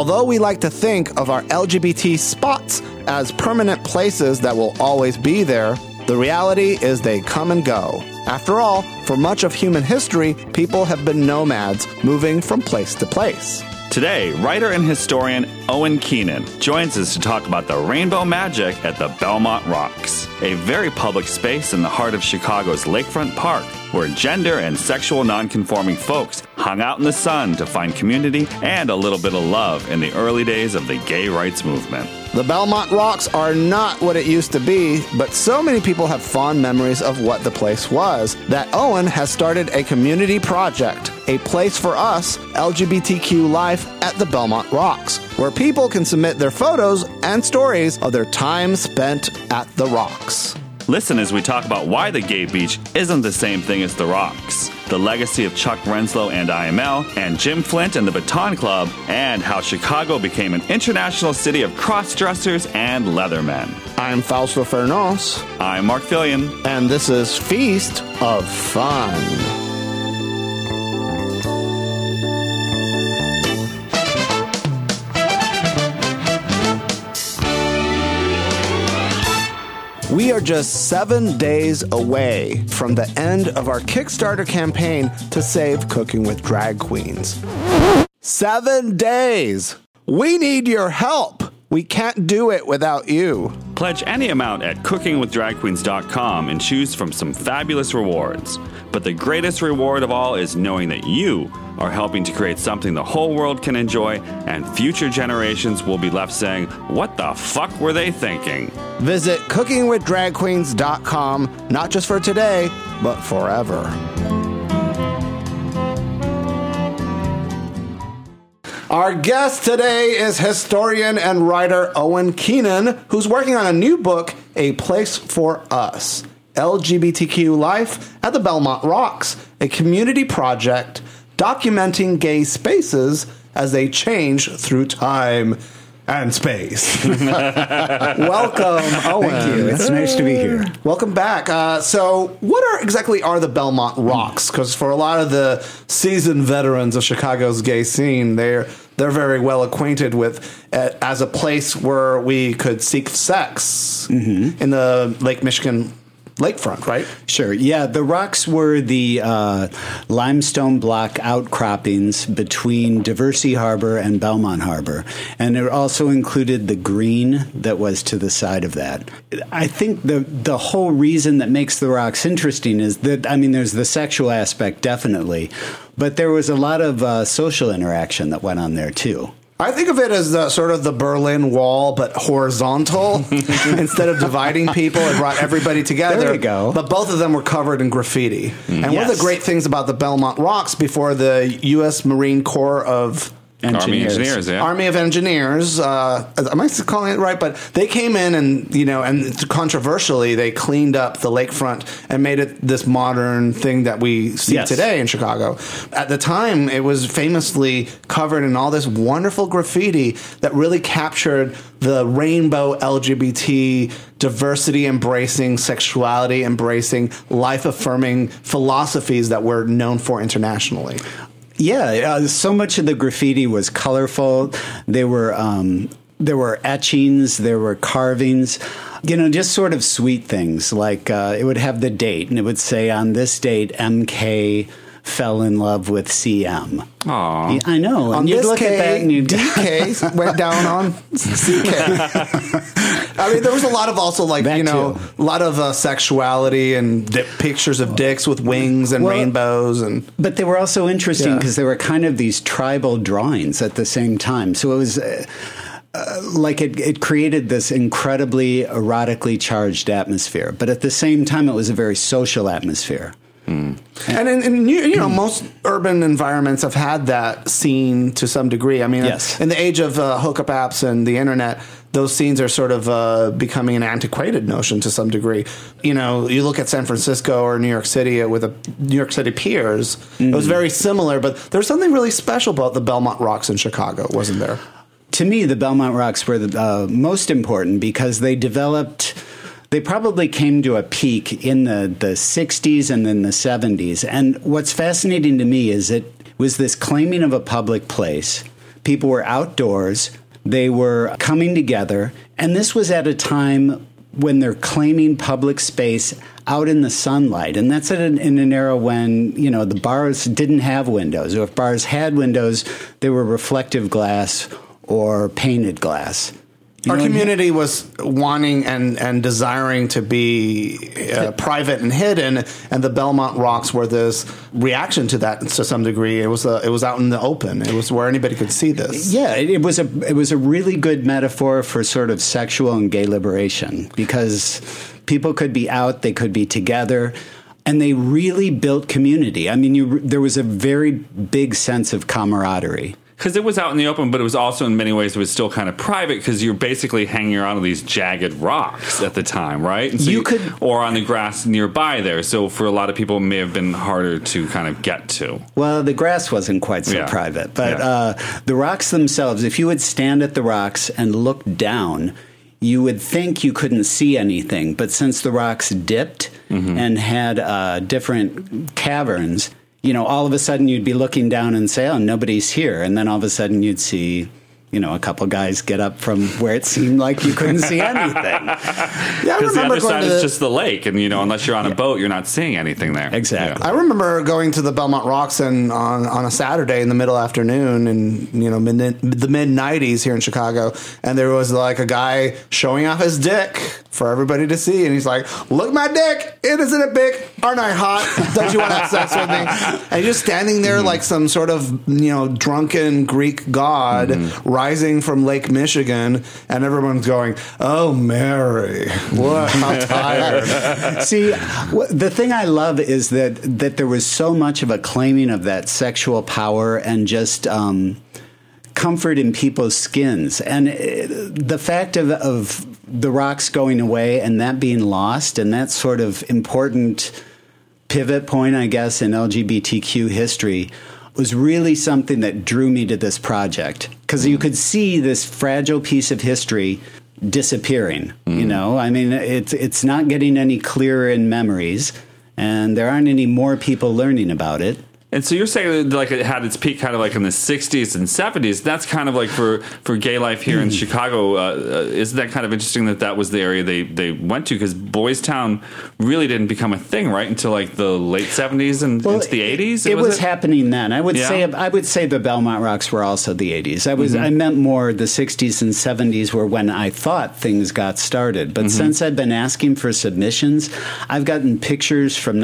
Although we like to think of our LGBT spots as permanent places that will always be there, the reality is they come and go. After all, for much of human history, people have been nomads, moving from place to place. Today, writer and historian Owen Keenan joins us to talk about the rainbow magic at the Belmont Rocks, a very public space in the heart of Chicago's Lakefront Park, where gender and sexual nonconforming folks hung out in the sun to find community and a little bit of love in the early days of the gay rights movement. The Belmont Rocks are not what it used to be, but so many people have fond memories of what the place was that Owen has started a community project, a place for us, LGBTQ life at the Belmont Rocks, where people can submit their photos and stories of their time spent at the Rocks. Listen as we talk about why the gay beach isn't the same thing as the Rocks, the legacy of Chuck Renslow and IML, and Jim Flint and the Baton Club, and how Chicago became an international city of cross-dressers and leathermen. I'm Fausto Fernos. I'm Mark Fillion. And this is Feast of Fun. We are just 7 days away from the end of our Kickstarter campaign to save Cooking with Drag Queens. 7 days! We need your help! We can't do it without you. Pledge any amount at cookingwithdragqueens.com and choose from some fabulous rewards. But the greatest reward of all is knowing that you are helping to create something the whole world can enjoy, and future generations will be left saying, what the fuck were they thinking? Visit cookingwithdragqueens.com, not just for today, but forever. Our guest today is historian and writer Owen Keenan, who's working on a new book, A Place for Us, LGBTQ Life at the Belmont Rocks, a community project documenting gay spaces as they change through time and space. Welcome, Owen. Thank you. It's nice to be here. Welcome back. So what exactly are the Belmont Rocks? Because for a lot of the seasoned veterans of Chicago's gay scene, they're very well acquainted with it as a place where we could seek sex in the Lake Michigan lakefront, right? Sure. Yeah, the Rocks were the limestone block outcroppings between Diversey Harbor and Belmont Harbor. And it also included the green that was to the side of that. I think the whole reason that makes the Rocks interesting is that, I mean, there's the sexual aspect, definitely, but there was a lot of social interaction that went on there, too. I think of it as sort of the Berlin Wall, but horizontal. Instead of dividing people, it brought everybody together. There you go. But both of them were covered in graffiti. And one of the great things about the Belmont Rocks before the U.S. Marine Corps of Army Engineers, yeah. Army of Engineers. Am I calling it right? But they came in and, and controversially, they cleaned up the lakefront and made it this modern thing that we see today in Chicago. At the time, it was famously covered in all this wonderful graffiti that really captured the rainbow LGBT, diversity embracing, sexuality embracing, life affirming philosophies that we're known for internationally. Yeah, so much of the graffiti was colorful. There were etchings, there were carvings, just sort of sweet things. Like it would have the date, and it would say, on this date, MK fell in love with CM. Aww. I know. On this look at that and DK went down on CK. I mean, there was a lot of also a lot of sexuality and pictures of dicks with wings and rainbows. But they were also interesting because they were kind of these tribal drawings at the same time. So it was it created this incredibly erotically charged atmosphere. But at the same time, it was a very social atmosphere. And most urban environments have had that scene to some degree. I mean, in the age of hookup apps and the internet, those scenes are sort of becoming an antiquated notion to some degree. You look at San Francisco or New York City with the New York City Piers. It was very similar, but there's something really special about the Belmont Rocks in Chicago, wasn't there? To me, the Belmont Rocks were the most important because they developed... They probably came to a peak in the 60s and then the 70s. And what's fascinating to me is it was this claiming of a public place People were outdoors. They were coming together. And this was at a time when they're claiming public space out in the sunlight. And that's in an era when, the bars didn't have windows. Or if bars had windows, they were reflective glass or painted glass. Our community was wanting and desiring to be private and hidden, and the Belmont Rocks were this reaction to that to some degree. It was out in the open. It was where anybody could see this. Yeah, it was a really good metaphor for sort of sexual and gay liberation, because people could be out, they could be together, and they really built community. I mean, there was a very big sense of camaraderie. Because it was out in the open, but it was also in many ways it was still kind of private because you're basically hanging around on these jagged rocks at the time, right? And so or on the grass nearby there. So for a lot of people, it may have been harder to kind of get to. Well, the grass wasn't quite so private, but the rocks themselves, if you would stand at the rocks and look down, you would think you couldn't see anything. But since the rocks dipped and had different caverns, all of a sudden you'd be looking down and say, oh, nobody's here. And then all of a sudden you'd see, a couple guys get up from where it seemed like you couldn't see anything. Because the other side is just the lake. And, unless you're on a boat, you're not seeing anything there. Exactly. Yeah. I remember going to the Belmont Rocks on a Saturday in the middle afternoon in, the mid-'90s here in Chicago. And there was like a guy showing off his dick for everybody to see. And he's like, look, my dick. Isn't it big? Aren't I hot? Don't you want to have sex with me? And he's just standing there like some sort of, drunken Greek god rising from Lake Michigan. And everyone's going, oh, Mary, what? How tired. See, the thing I love is that there was so much of a claiming of that sexual power and just comfort in people's skins. And the fact of the rocks going away and that being lost, and that sort of important pivot point, I guess, in LGBTQ history was really something that drew me to this project. Because you could see this fragile piece of history disappearing, I mean, it's not getting any clearer in memories, and there aren't any more people learning about it. And so you're saying like it had its peak kind of like in the 60s and 70s. That's kind of like for gay life here in Chicago. Isn't that kind of interesting that was the area they went to? Because Boys Town really didn't become a thing, right, until like the late 70s and into the 80s? It was happening then. I would say the Belmont Rocks were also the 80s. I meant more the 60s and 70s were when I thought things got started. But since I've been asking for submissions, I've gotten pictures from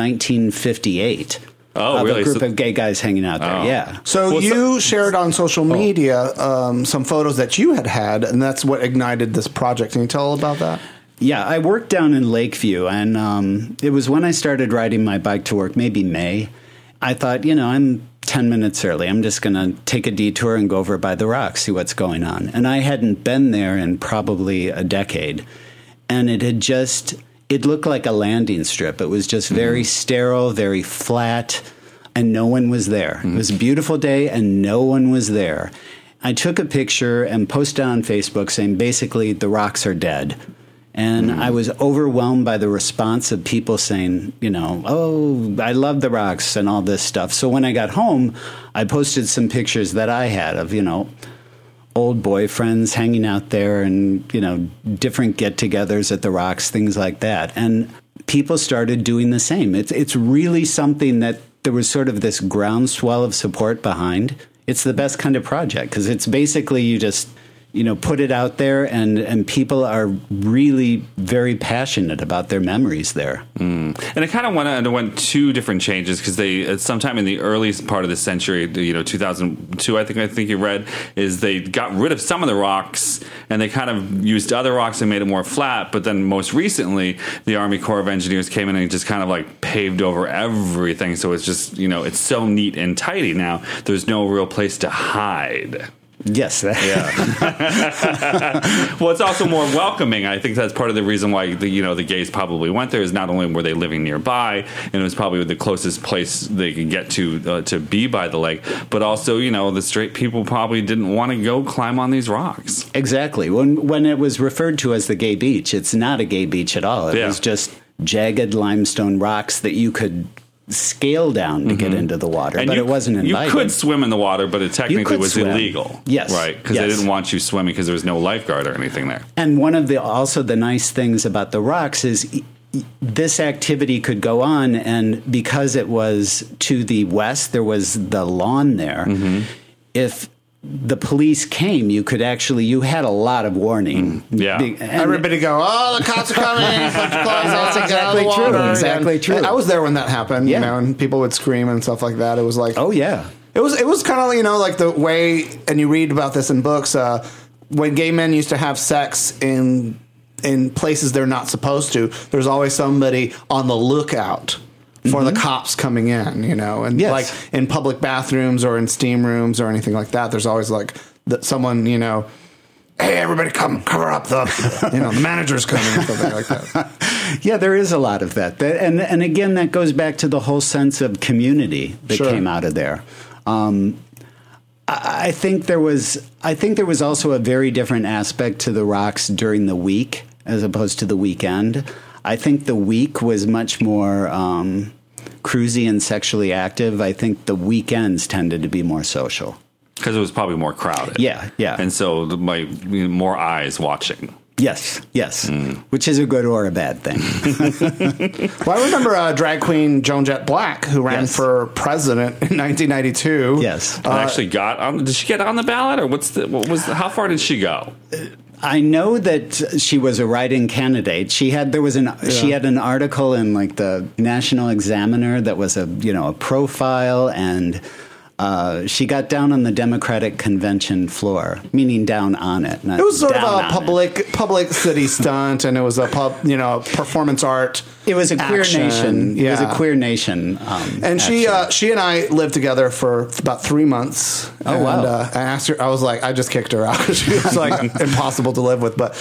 1958. Oh, really? A group of gay guys hanging out there, yeah. So you shared on social media some photos that you had, and that's what ignited this project. Can you tell about that? Yeah, I worked down in Lakeview, and it was when I started riding my bike to work, maybe May. I thought, I'm 10 minutes early. I'm just going to take a detour and go over by the rocks, see what's going on. And I hadn't been there in probably a decade, and it looked like a landing strip. It was just very sterile, very flat, and no one was there. It was a beautiful day, and no one was there. I took a picture and posted on Facebook saying, basically, the rocks are dead. And I was overwhelmed by the response of people saying, oh, I love the rocks and all this stuff. So when I got home, I posted some pictures that I had of, old boyfriends hanging out there and, different get-togethers at the rocks, things like that. And people started doing the same. It's really something that there was sort of this groundswell of support behind. It's the best kind of project because it's basically you just put it out there, and people are really very passionate about their memories there. And it kind of underwent two different changes because they, sometime in the early part of the century, 2002, I think you read, is they got rid of some of the rocks and they kind of used other rocks and made it more flat. But then most recently, the Army Corps of Engineers came in and just kind of like paved over everything. So it's just, it's so neat and tidy now. There's no real place to hide. Yes. Yeah. Well, it's also more welcoming. I think that's part of the reason why the gays probably went there. Is not only were they living nearby, and it was probably the closest place they could get to be by the lake, but also the straight people probably didn't want to go climb on these rocks. Exactly. When it was referred to as the gay beach, it's not a gay beach at all. It was just jagged limestone rocks that you could scale down to get into the water, but it wasn't invited. You could swim in the water, but it technically was illegal. Yes. Right, because they didn't want you swimming because there was no lifeguard or anything there. And one of the nice things about the rocks is this activity could go on, and because it was to the west, there was the lawn there. If the police came, you had a lot of warning. Everybody go, oh, the cops are coming. That's exactly true. Exactly true. I was there when that happened, and people would scream and stuff like that. It was like, oh yeah. It was kind of, like the way, and you read about this in books, when gay men used to have sex in places they're not supposed to, there's always somebody on the lookout for the cops coming in, and like in public bathrooms or in steam rooms or anything like that, there's always like someone, hey, everybody come cover up the manager's coming or something like that. Yeah, there is a lot of that. And again, that goes back to the whole sense of community that came out of there. I think there was also a very different aspect to the rocks during the week as opposed to the weekend. I think the week was much more cruisy and sexually active. I think the weekends tended to be more social. Because it was probably more crowded. Yeah. And so more eyes watching. Yes. Which is a good or a bad thing. Well, I remember drag queen Joan Jett Black, who ran for president in 1992. Yes. Actually got on. Did she get on the ballot, or how far did she go? I know that she was a write-in candidate. She had an article in like the National Examiner that was a profile, and she got down on the Democratic convention floor, meaning down on it. It was sort of a publicity stunt, and it was a performance art. It was a queer nation. Yeah. It was a queer nation. And she and I lived together for about 3 months. Oh, wow. And I asked her, I was like, I just kicked her out because she was like impossible to live with. But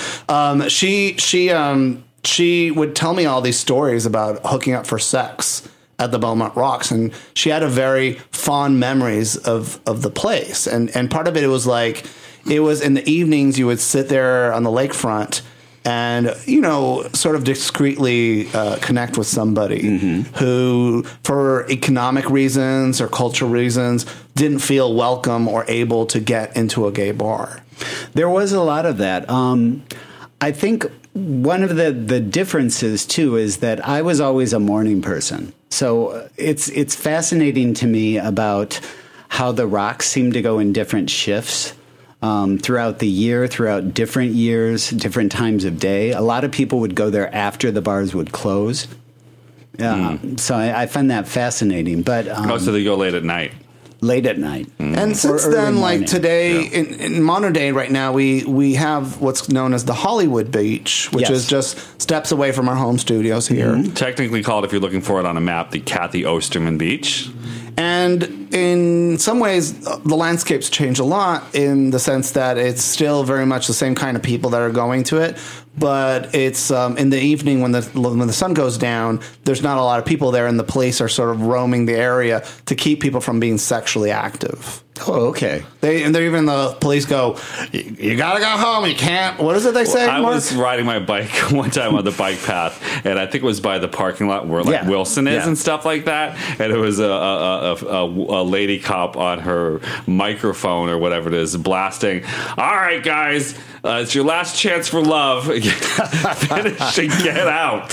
she would tell me all these stories about hooking up for sex at the Belmont Rocks, and she had a very fond memories of the place. And part of it was like, it was in the evenings you would sit there on the lakefront and, sort of discreetly connect with somebody who, for economic reasons or cultural reasons, didn't feel welcome or able to get into a gay bar. There was a lot of that. I think one of the differences, too, is that I was always a morning person. So it's fascinating to me about how the rocks seem to go in different shifts throughout the year, throughout different years, different times of day. A lot of people would go there after the bars would close. So I find that fascinating. But so they go late at night. Late at night. And since then, like today, in modern day right now, we have what's known as the Hollywood Beach, which is just steps away from our home studios here. Technically called, if you're looking for it on a map, the Kathy Osterman Beach. And in some ways, the landscape's changed a lot in the sense that it's still very much the same kind of people that are going to it. But it's in the evening when the sun goes down, there's not a lot of people there, and the police are sort of roaming the area to keep people from being sexually active. Oh, okay. The police go, you gotta go home. You can't. What is it they say? I was riding my bike one time on the bike path, and I think it was by the parking lot where Wilson is and stuff like that. And it was a lady cop on her microphone or whatever it is, blasting, "All right, guys, it's your last chance for love. Finish and get out."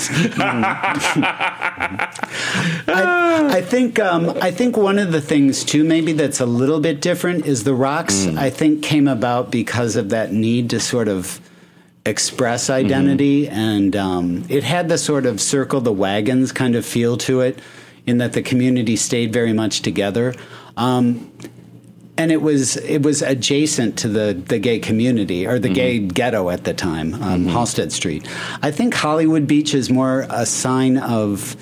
I think one of the things too, maybe that's a little bit different, is the rocks. I think came about because of that need to sort of express identity, and it had the sort of circle the wagons kind of feel to it, in that the community stayed very much together. And it was adjacent to the gay community, or the gay ghetto at the time, Halsted Street. I think Hollywood Beach is more a sign of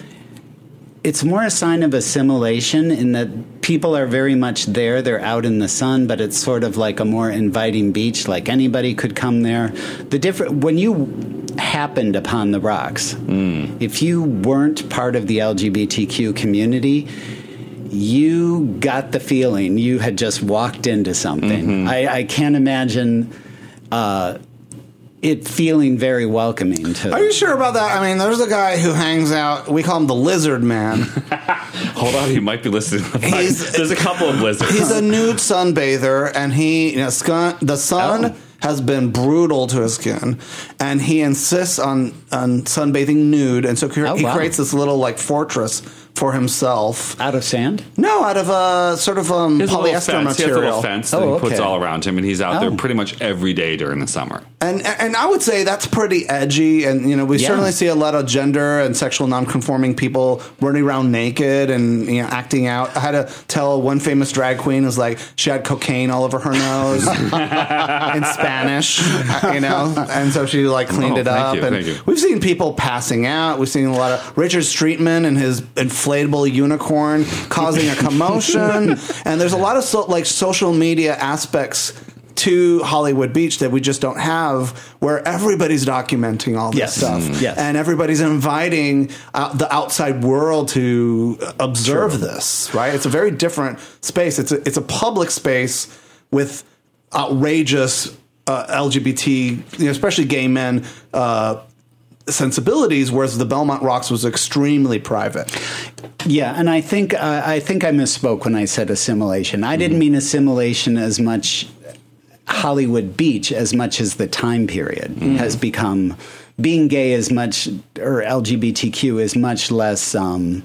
assimilation, in that people are very much there. They're out in the sun, but it's sort of like a more inviting beach. Like anybody could come there. When you happened upon the rocks, if you weren't part of the LGBTQ community, you got the feeling you had just walked into something. I can't imagine it feeling very welcoming to. Are you sure about that? I mean, there's a guy who hangs out. We call him the Lizard Man. Hold on, he might be listening. There's a couple of lizards. He's a nude sunbather, and the sun has been brutal to his skin, and he insists on sunbathing nude, and so he creates this little like fortress for himself. Out of sand? No, out of a sort of polyester material. He has a little fence that he puts all around him, and he's out there pretty much every day during the summer. And I would say that's pretty edgy, and we certainly see a lot of gender and sexual nonconforming people running around naked and acting out. I had to tell one famous drag queen was like she had cocaine all over her nose in Spanish, and so she like cleaned it up. Thank you. We've seen people passing out. We've seen a lot of Richard Streetman and his inflatable unicorn causing a commotion, and there's a lot of social media aspects to Hollywood Beach that we just don't have, where everybody's documenting all this stuff, and everybody's inviting the outside world to observe this. Right? It's a very different space. It's a public space with outrageous LGBT, especially gay men. Sensibilities, whereas the Belmont Rocks was extremely private. Yeah, and I think I misspoke when I said assimilation. I didn't mean assimilation as much Hollywood Beach as much as the time period has become. Being gay is much, or LGBTQ is much less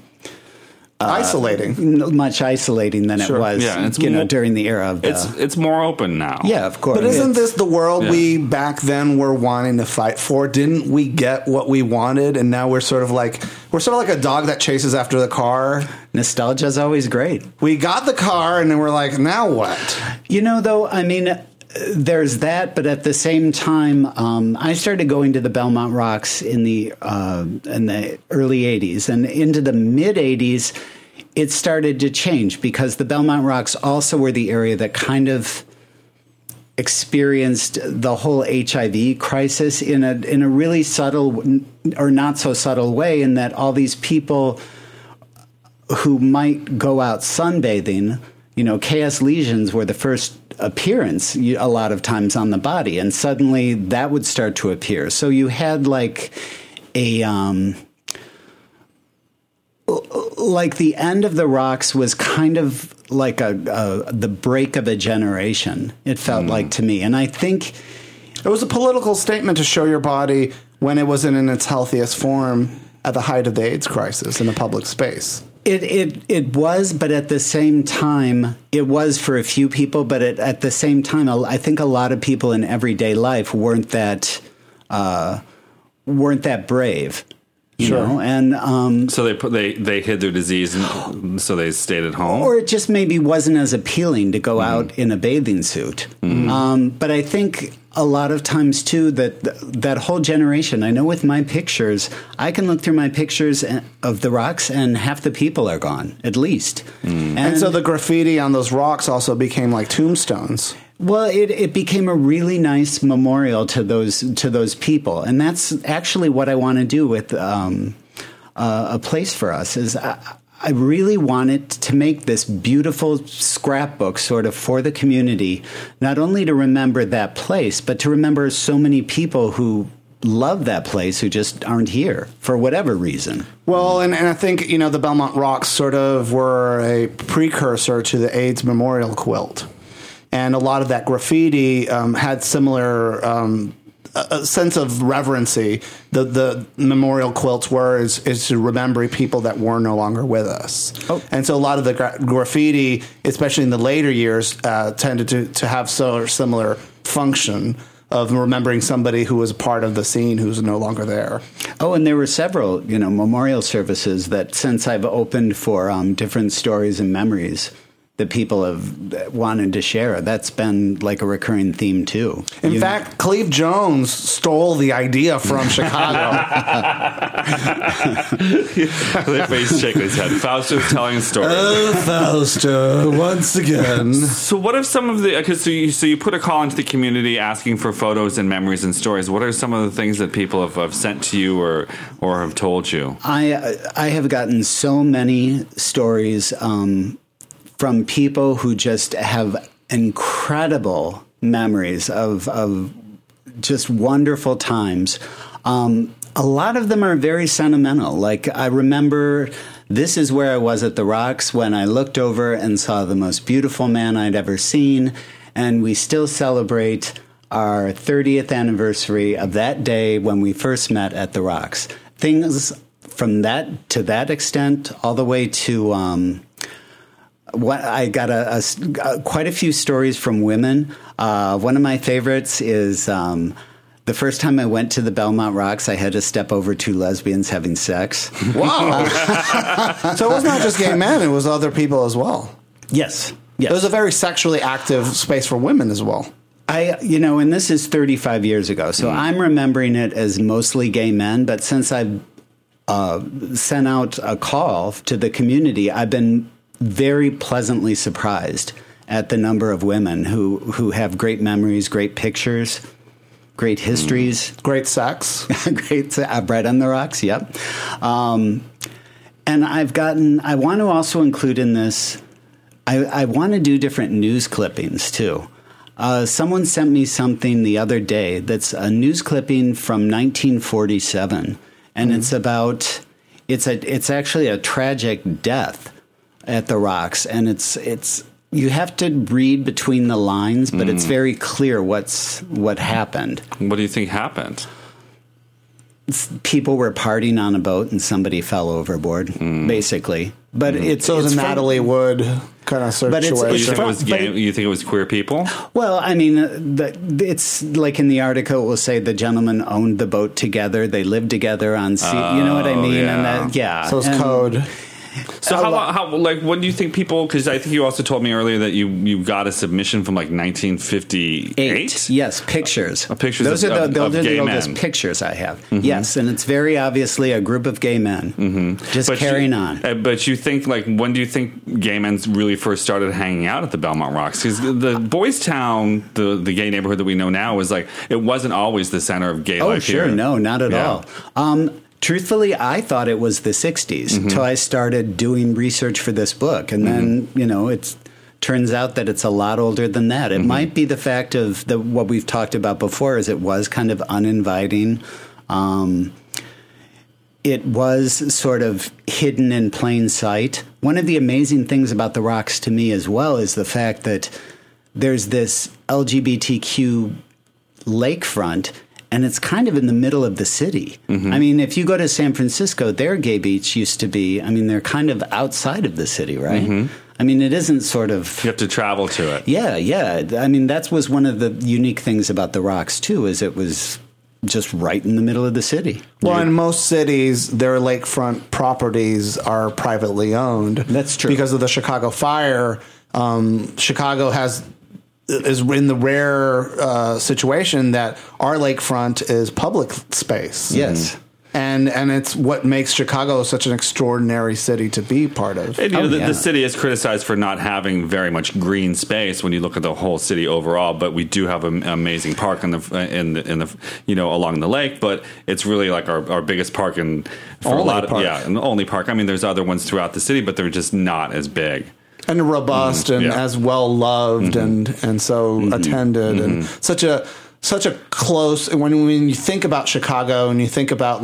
isolating, much isolating than it was, during the era of. It's more open now. Yeah, of course. But isn't this the world we back then were wanting to fight for? Didn't we get what we wanted, and now we're sort of like a dog that chases after the car? Nostalgia is always great. We got the car, and then we're like, now what? Though, I mean. There's that, but at the same time, I started going to the Belmont Rocks in the early 80s, and into the mid 80s, it started to change because the Belmont Rocks also were the area that kind of experienced the whole HIV crisis in a really subtle or not so subtle way, in that all these people who might go out sunbathing, KS lesions were the first appearance a lot of times on the body, and suddenly that would start to appear. So you had like a like the end of the Rocks was kind of like the break of a generation. It felt like to me, and I think it was a political statement to show your body when it wasn't in its healthiest form at the height of the AIDS crisis in a public space. It was, but at the same time, it was for a few people. But at the same time, I think a lot of people in everyday life weren't that brave. You know? And so they hid their disease, and so they stayed at home, or it just maybe wasn't as appealing to go out in a bathing suit. But I think a lot of times too that whole generation. I know with my pictures, I can look through my pictures of the Rocks, and half the people are gone, at least. And so the graffiti on those rocks also became like tombstones. Well, it became a really nice memorial to those people, and that's actually what I want to do with a place for us. Is I really wanted to make this beautiful scrapbook sort of for the community, not only to remember that place, but to remember so many people who love that place who just aren't here for whatever reason. Well, and I think, the Belmont Rocks sort of were a precursor to the AIDS memorial quilt. And a lot of that graffiti had similar a sense of reverency. The memorial quilts is to remember people that were no longer with us. And so a lot of the graffiti, especially in the later years, tended to have similar function of remembering somebody who was part of the scene who's no longer there. Oh, and there were several, memorial services that since I've opened for different stories and memories that people have wanted to share. That's been like a recurring theme too. In fact, Cleve Jones stole the idea from Chicago. Their face shaking his head. Fausto's telling a story. Oh, Fausto, once again. So what are some of the... So you put a call into the community asking for photos and memories and stories. What are some of the things that people have sent to you or have told you? I have gotten so many stories from people who just have incredible memories of just wonderful times. A lot of them are very sentimental. Like, I remember this is where I was at the Rocks when I looked over and saw the most beautiful man I'd ever seen. And we still celebrate our 30th anniversary of that day when we first met at the Rocks. Things from that to that extent, all the way to what I got quite a few stories from women. One of my favorites is the first time I went to the Belmont Rocks, I had to step over two lesbians having sex. Wow! So it was not just gay men; it was other people as well. Yes. It was a very sexually active space for women as well. And this is 35 years ago, so I'm remembering it as mostly gay men. But since I've sent out a call to the community, I've been very pleasantly surprised at the number of women who have great memories, great pictures, great histories. Great sex. Great. Bread on the Rocks, yep. And I want to also include in this, I want to do different news clippings, too. Someone sent me something the other day that's a news clipping from 1947, and it's about it's actually a tragic death at the Rocks, and it's you have to read between the lines, but it's very clear what happened. What do you think happened? People were partying on a boat and somebody fell overboard, basically. But it's a Natalie Wood kind of situation. You think it was queer people? Well, I mean, it's like in the article, it will say the gentlemen owned the boat together. They lived together on sea. You know what I mean? Yeah. So it's code. So how what do you think people? Because I think you also told me earlier that you got a submission from like 1958. Yes, pictures. Pictures. Those are the gay oldest men. pictures I have. Yes, and it's very obviously a group of gay men just carrying on. But you think when do you think gay men really first started hanging out at the Belmont Rocks? Because the Boys Town, the gay neighborhood that we know now, was it wasn't always the center of gay life here. No, not at all. Truthfully, I thought it was the 60s until I started doing research for this book. And then, it turns out that it's a lot older than that. It might be the fact of what we've talked about before is it was kind of uninviting. It was sort of hidden in plain sight. One of the amazing things about the Rocks to me as well is the fact that there's this LGBTQ lakefront, and it's kind of in the middle of the city. I mean, if you go to San Francisco, their gay beach used to be, they're kind of outside of the city, right? I mean, it isn't sort of... You have to travel to it. Yeah. I mean, that was one of the unique things about the Rocks, too, is it was just right in the middle of the city. Well, in most cities, their lakefront properties are privately owned. That's true. Because of the Chicago fire, Chicago is in the rare situation that our lakefront is public space. Yes. And it's what makes Chicago such an extraordinary city to be part of. And, the city is criticized for not having very much green space when you look at the whole city overall. But we do have an amazing park in the along the lake. But it's really like our biggest park and the only park. I mean, there's other ones throughout the city, but they're just not as big. And robust and as well loved and so attended and such a close. When you think about Chicago and you think about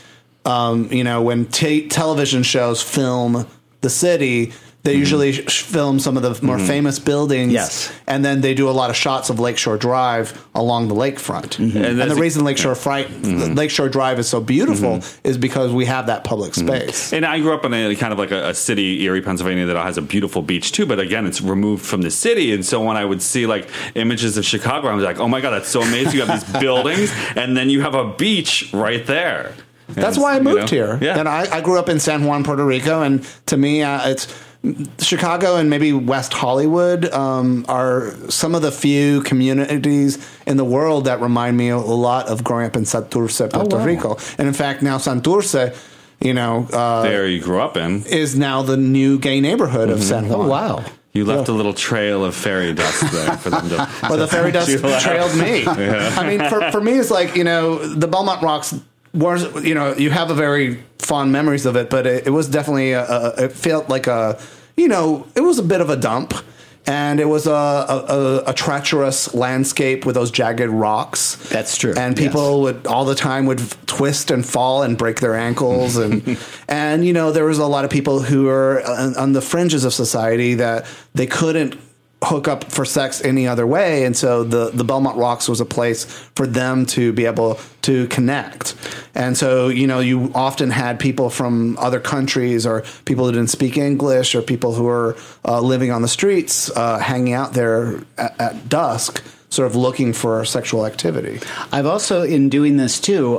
when television shows film the city, they usually film some of the more famous buildings. Yes. And then they do a lot of shots of Lakeshore Drive along the lakefront. And the reason Lakeshore Drive is so beautiful is because we have that public space. And I grew up in a kind of like a city, Erie, Pennsylvania, that has a beautiful beach too. But again, it's removed from the city. And so when I would see images of Chicago, I was like, oh my God, that's so amazing. You have these buildings and then you have a beach right there. That's why I moved here. Yeah. And I grew up in San Juan, Puerto Rico. And to me, it's... Chicago and maybe West Hollywood are some of the few communities in the world that remind me a lot of growing up in Santurce, Puerto Rico. And in fact, now Santurce, there you grew up in, is now the new gay neighborhood of San Juan. Oh, wow. You left a little trail of fairy dust there for them to... Well, the fairy dust trailed me. Yeah. I mean, for me, it's like, the Belmont Rocks... you have a very fond memories of it, but it was definitely it felt like it was a bit of a dump. And it was a treacherous landscape with those jagged rocks. That's true. And people would all the time would twist and fall and break their ankles. And, and there was a lot of people who were on the fringes of society that they couldn't hook up for sex any other way. And so the Belmont Rocks was a place for them to be able to connect. And so, you often had people from other countries or people who didn't speak English or people who were living on the streets, hanging out there at dusk, sort of looking for sexual activity. I've also, in doing this too,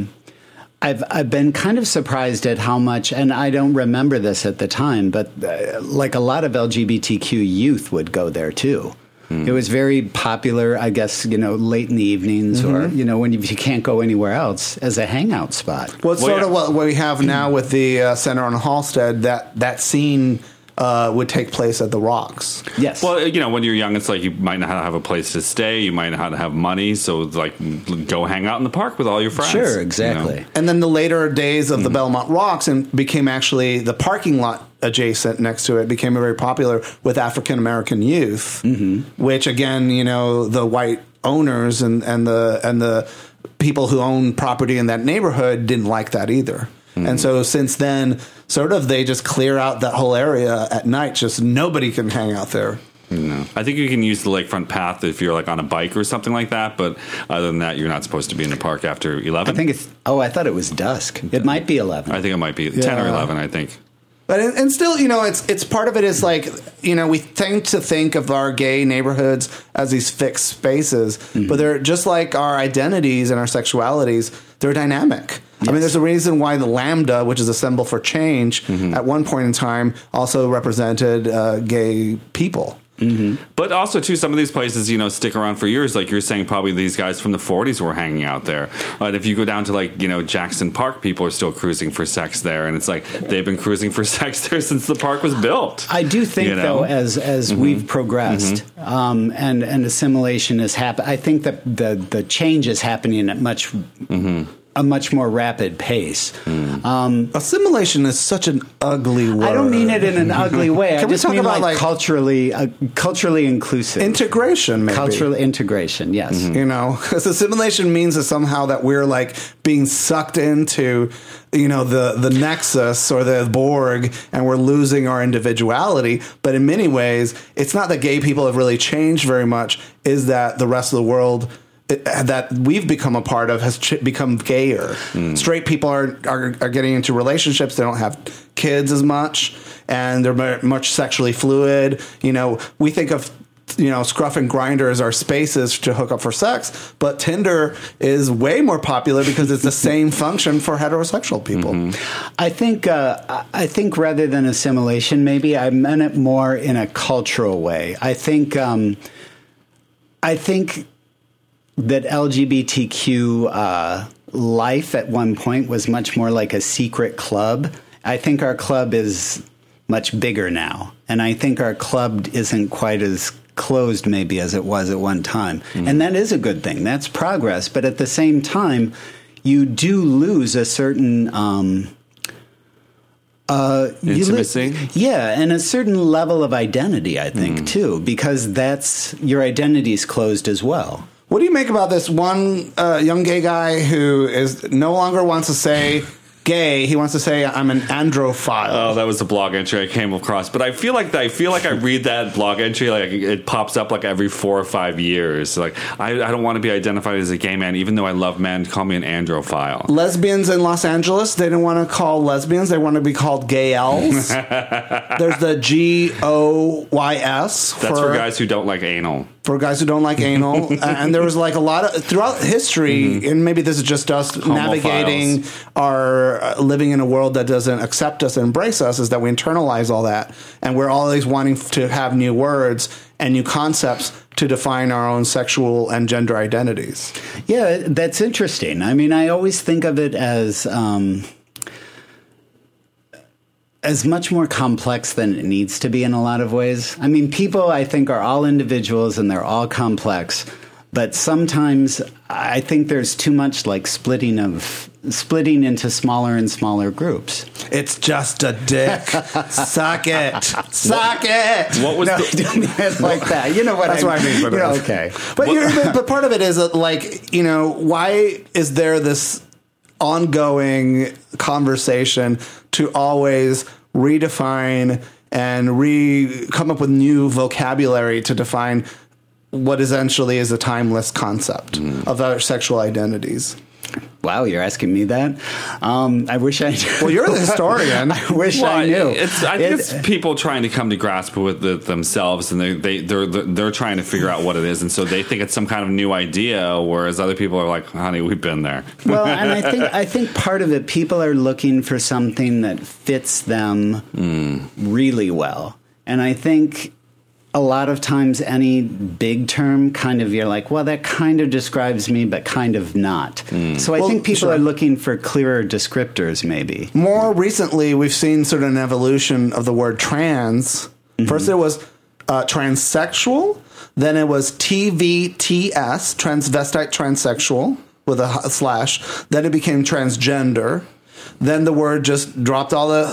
I've been kind of surprised at how much, and I don't remember this at the time, but like a lot of LGBTQ youth would go there too. It was very popular, I guess, late in the evenings or, when you can't go anywhere else as a hangout spot. Well, it's sort of what we have now with the Center on Halstead, that scene would take place at the Rocks. Yes. Well, when you're young, it's like you might not have a place to stay. You might not have money. So, go hang out in the park with all your friends. Sure, exactly. And then the later days of the Belmont Rocks and became actually the parking lot adjacent next to it became very popular with African American youth, which again, the white owners and the people who own property in that neighborhood didn't like that either. And so since then, sort of they just clear out that whole area at night. Just nobody can hang out there. No. I think you can use the lakefront path if you're on a bike or something like that. But other than that, you're not supposed to be in the park after 11. I think it's. Oh, I thought it was dusk. It might be 11. I think it might be 10 or 11. I think. But and still, it's part of it is we tend to think of our gay neighborhoods as these fixed spaces, but they're just like our identities and our sexualities. They're dynamic. Yes. I mean, there's a reason why the Lambda, which is a symbol for change, at one point in time also represented gay people. But also, too, some of these places, stick around for years. Like you're saying, probably these guys from the 40s were hanging out there. But if you go down to, Jackson Park, people are still cruising for sex there. And it's like they've been cruising for sex there since the park was built. I do think, though, as we've progressed and assimilation has happened, I think that the change is happening at a much more rapid pace. Assimilation is such an ugly word. I don't mean it in an ugly way. Can I just we talk mean about culturally inclusive. Integration, maybe. Cultural integration, yes. Because assimilation means that somehow that we're being sucked into, the nexus or the Borg, and we're losing our individuality. But in many ways, it's not that gay people have really changed very much, is that the rest of the world that we've become a part of has become gayer. Straight people are getting into relationships. They don't have kids as much, and they're much sexually fluid. We think of Scruff and Grindr as our spaces to hook up for sex, but Tinder is way more popular because it's the same function for heterosexual people. I think rather than assimilation, maybe I meant it more in a cultural way. I think that LGBTQ life at one point was much more like a secret club. I think our club is much bigger now. And I think our club isn't quite as closed maybe as it was at one time. And that is a good thing. That's progress. But at the same time, you do lose a certain... intimacy? And a certain level of identity, I think, too, because your identity is closed as well. What do you make about this one young gay guy who is no longer wants to say gay? He wants to say I'm an androphile. Oh, that was the blog entry I came across. But I feel like I read that blog entry it pops up every 4 or 5 years. I don't want to be identified as a gay man, even though I love men. Call me an androphile. Lesbians in Los Angeles, they didn't want to call lesbians. They want to be called gay-els. There's the GOYS. That's for guys who don't like anal. For guys who don't like anal. And there was a lot of, throughout history, and maybe this is just us navigating our living in a world that doesn't accept us and embrace us, is that we internalize all that. And we're always wanting to have new words and new concepts to define our own sexual and gender identities. Yeah, that's interesting. I mean, I always think of it as much more complex than it needs to be in a lot of ways. I mean, people, I think, are all individuals and they're all complex. But sometimes I think there's too much like splitting into smaller and smaller groups. It's just a dick. Suck it. Suck it. What was I don't mean it like that. You know what That's what I mean. Okay. But part of it is that, like, you know, why is there this ongoing conversation to always redefine and come up with new vocabulary to define what essentially is a timeless concept of our sexual identities? Wow, you're asking me that? I wish I knew. Well, you're the historian. I wish I knew. I think it's people trying to come to grasp with it themselves, and they're trying to figure out what it is, and so they think it's some kind of new idea, whereas other people are like, "Honey, we've been there." Well, and I think part of it, people are looking for something that fits them really well, and I think a lot of times any big term kind of, you're like, well, that kind of describes me, but kind of not. So I think people are looking for clearer descriptors, maybe. More recently, we've seen sort of an evolution of the word trans. First it was transsexual, then it was TVTS, transvestite transsexual, with a slash. Then it became transgender. Then the word just dropped all the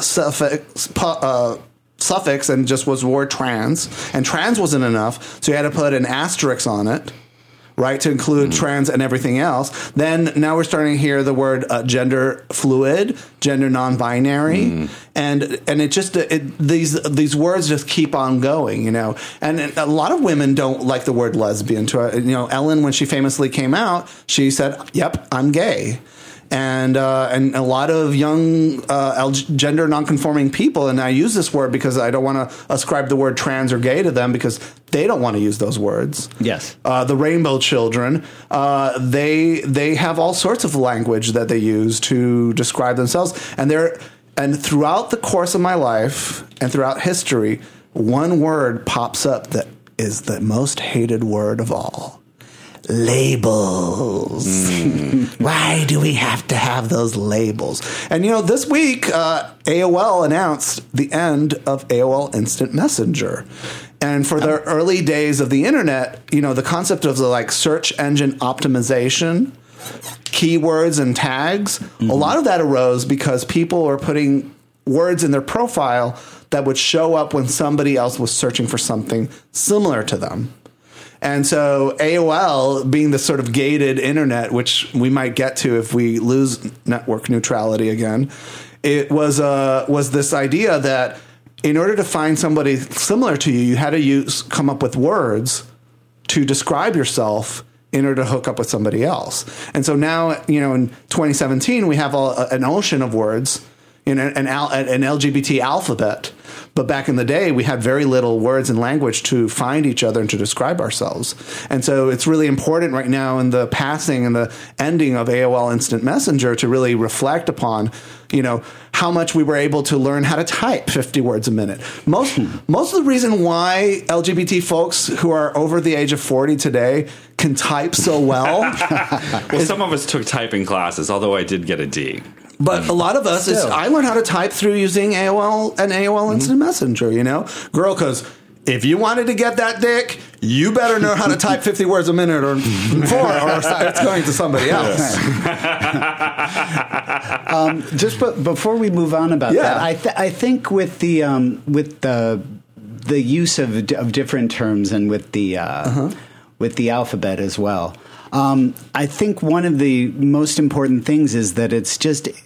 suffix and just was word trans, and trans wasn't enough, so you had to put an asterisk on it, right, to include trans and everything else. Then now we're starting to hear the word gender fluid, gender non-binary, and it just these words just keep on going, you know. And a lot of women don't like the word lesbian. You know, Ellen, when she famously came out, she said, "Yep, I'm gay." And a lot of young gender nonconforming people, and I use this word because I don't want to ascribe the word trans or gay to them because they don't want to use those words. Yes. The rainbow children, they have all sorts of language that they use to describe themselves. And throughout the course of my life and throughout history, one word pops up that is the most hated word of all. Labels. Why do we have to have those labels? And, you know, this week, AOL announced the end of AOL Instant Messenger. And for the early days of the internet, you know, the concept of the like search engine optimization, keywords and tags, a lot of that arose because people were putting words in their profile that would show up when somebody else was searching for something similar to them. And so AOL, being the sort of gated internet, which we might get to if we lose network neutrality again, it was this idea that in order to find somebody similar to you, you had to come up with words to describe yourself in order to hook up with somebody else. And so now, you know, in 2017, we have an ocean of words, an LGBT alphabet. But back in the day, we had very little words and language to find each other and to describe ourselves. And so it's really important right now in the passing and the ending of AOL Instant Messenger to really reflect upon, you know, how much we were able to learn how to type 50 words a minute. Most of the reason why LGBT folks who are over the age of 40 today can type so well. Well, some of us took typing classes, although I did get a D. But a lot of us, I learned how to type through using AOL and AOL Instant Messenger, you know? Girl, because if you wanted to get that dick, you better know how to type 50 words a minute or more, or it's going to somebody else. Just before we move on about that, I think with the use of different terms and with the alphabet as well, I think one of the most important things is that it's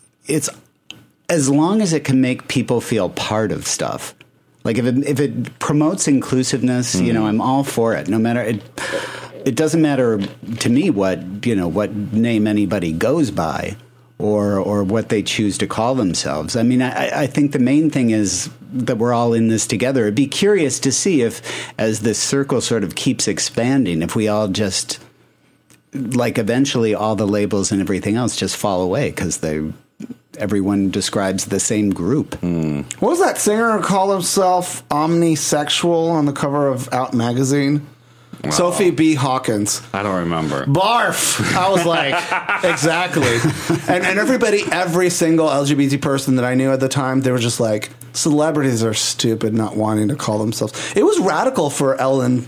as long as it can make people feel part of stuff. Like if it promotes inclusiveness, you know, I'm all for it. No matter it doesn't matter to me what name anybody goes by or what they choose to call themselves. I mean, I think the main thing is that we're all in this together. It'd be curious to see if, as this circle sort of keeps expanding, if we all just, like, eventually all the labels and everything else just fall away because everyone describes the same group. What was that singer who called himself omnisexual on the cover of Out magazine? Wow. Sophie B. Hawkins. I don't remember. Barf! I was like, exactly. And every single LGBT person that I knew at the time, they were just like, celebrities are stupid not wanting to call themselves. It was radical for Ellen to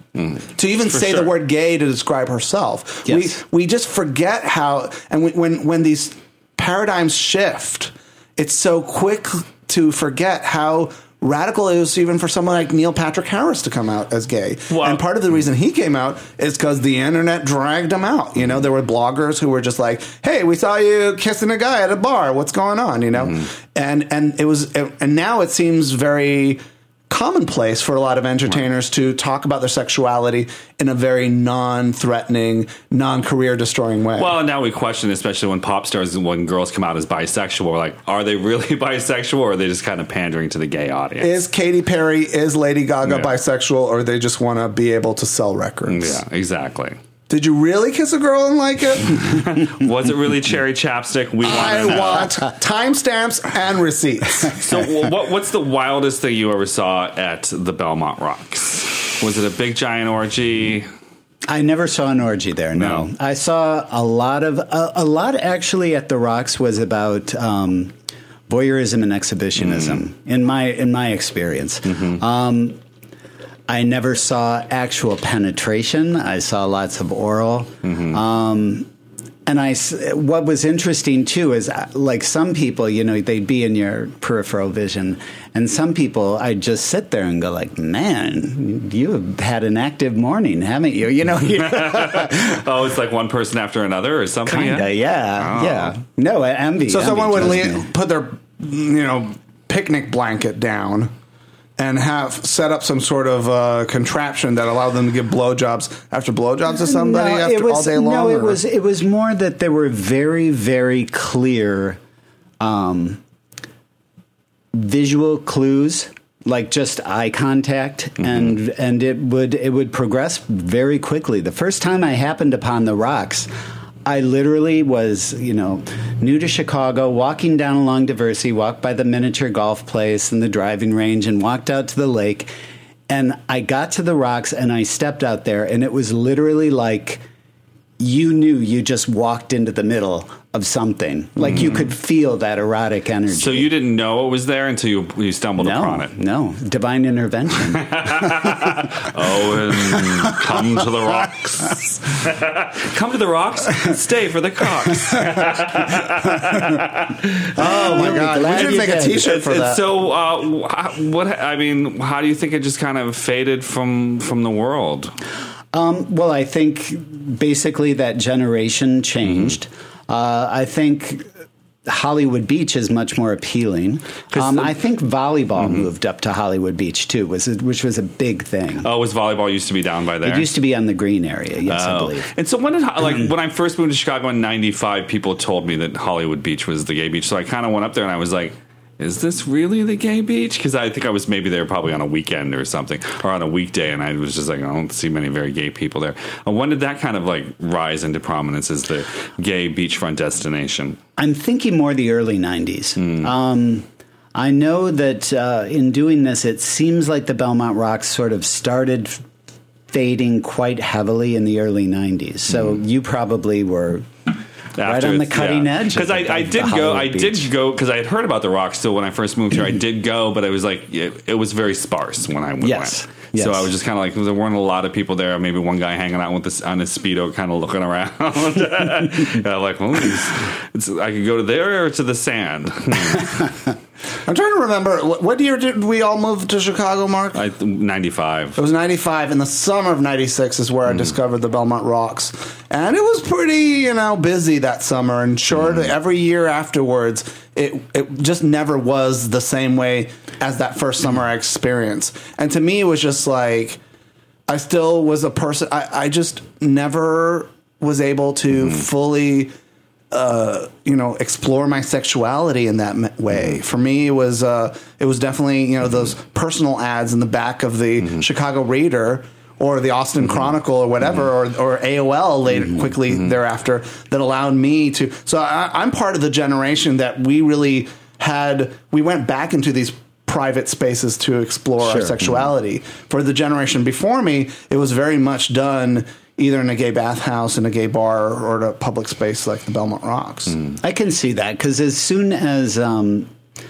To even say the word gay to describe herself. Yes. We just forget how, and when these paradigms shift, it's so quick to forget how radical it was even for someone like Neil Patrick Harris to come out as gay. Well, and part of the reason he came out is because the internet dragged him out. You know, there were bloggers who were just like, hey, we saw you kissing a guy at a bar. What's going on? You know, and it was, and now it seems very commonplace for a lot of entertainers to talk about their sexuality in a very non-threatening, non-career destroying way. Well, now we question, especially when pop stars, when girls come out as bisexual, we're like, are they really bisexual, or are they just kind of pandering to the gay audience? Is Katy Perry, is Lady Gaga bisexual, or they just want to be able to sell records? Yeah, exactly. Did you really kiss a girl and like it? Was it really cherry chapstick? I want timestamps and receipts. So what's the wildest thing you ever saw at the Belmont Rocks? Was it a big giant orgy? I never saw an orgy there. No. I saw a lot actually at the Rocks was about voyeurism and exhibitionism in my experience. I never saw actual penetration. I saw lots of oral. And what was interesting too is, like, some people, you know, they'd be in your peripheral vision, and some people, I'd just sit there and go like, man, you have had an active morning, haven't you? You know? Oh, it's like one person after another or something? Kinda, yeah. No, envy. So envy, someone would put their, picnic blanket down and have set up some sort of contraption that allowed them to give blowjobs after blowjobs to somebody all day long? No, it was more that there were very, very clear visual clues, like just eye contact, and it would progress very quickly. The first time I happened upon the Rocks, I literally was, new to Chicago, walking down along Diversey, walked by the miniature golf place and the driving range, and walked out to the lake. And I got to the Rocks, and I stepped out there, and it was literally like you knew you just walked into the middle of something. Like you could feel that erotic energy. So you didn't know it was there until you stumbled upon it? No. Divine intervention. Oh, and come to the Rocks. Come to the Rocks, stay for the cocks. Oh, my God. We should make a T-shirt for that. So, how do you think it just kind of faded from the world? Well, I think basically that generation changed. I think Hollywood Beach is much more appealing. I think volleyball moved up to Hollywood Beach too, which was a big thing. Oh, was volleyball used to be down by there? It used to be on the green area, yes, I believe. And so when I first moved to Chicago in '95, people told me that Hollywood Beach was the gay beach. So I kind of went up there and I was like, is this really the gay beach? Because I think I was maybe there probably on a weekend or something, or on a weekday, and I was just like, I don't see many very gay people there. When did that kind of rise into prominence as the gay beachfront destination? I'm thinking more the early 90s. I know that in doing this, it seems like the Belmont Rocks sort of started fading quite heavily in the early 90s. So you probably were right on the cutting edge. Because I did go because I had heard about the Rocks. So when I first moved here, I did go, but it was it was very sparse when I went. Yes. So I was just kind of there weren't a lot of people there. Maybe one guy hanging out with on his Speedo, kind of looking around. I could go to there or to the sand. I'm trying to remember, what year did we all move to Chicago, Mark? 95. It was 95. In the summer of 96 is where I discovered the Belmont Rocks. And it was pretty, busy that summer. And every year afterwards, it just never was the same way as that first summer I experienced. And to me, it was just like, I still was a person, I just never was able to fully explore my sexuality in that way. For me, it was definitely, those personal ads in the back of the Chicago Reader or the Austin Chronicle or whatever, or AOL quickly thereafter, that allowed me to. So I'm part of the generation that we really we went back into these private spaces to explore our sexuality. For the generation before me, it was very much done either in a gay bathhouse, in a gay bar, or at a public space like the Belmont Rocks. I can see that, because as soon as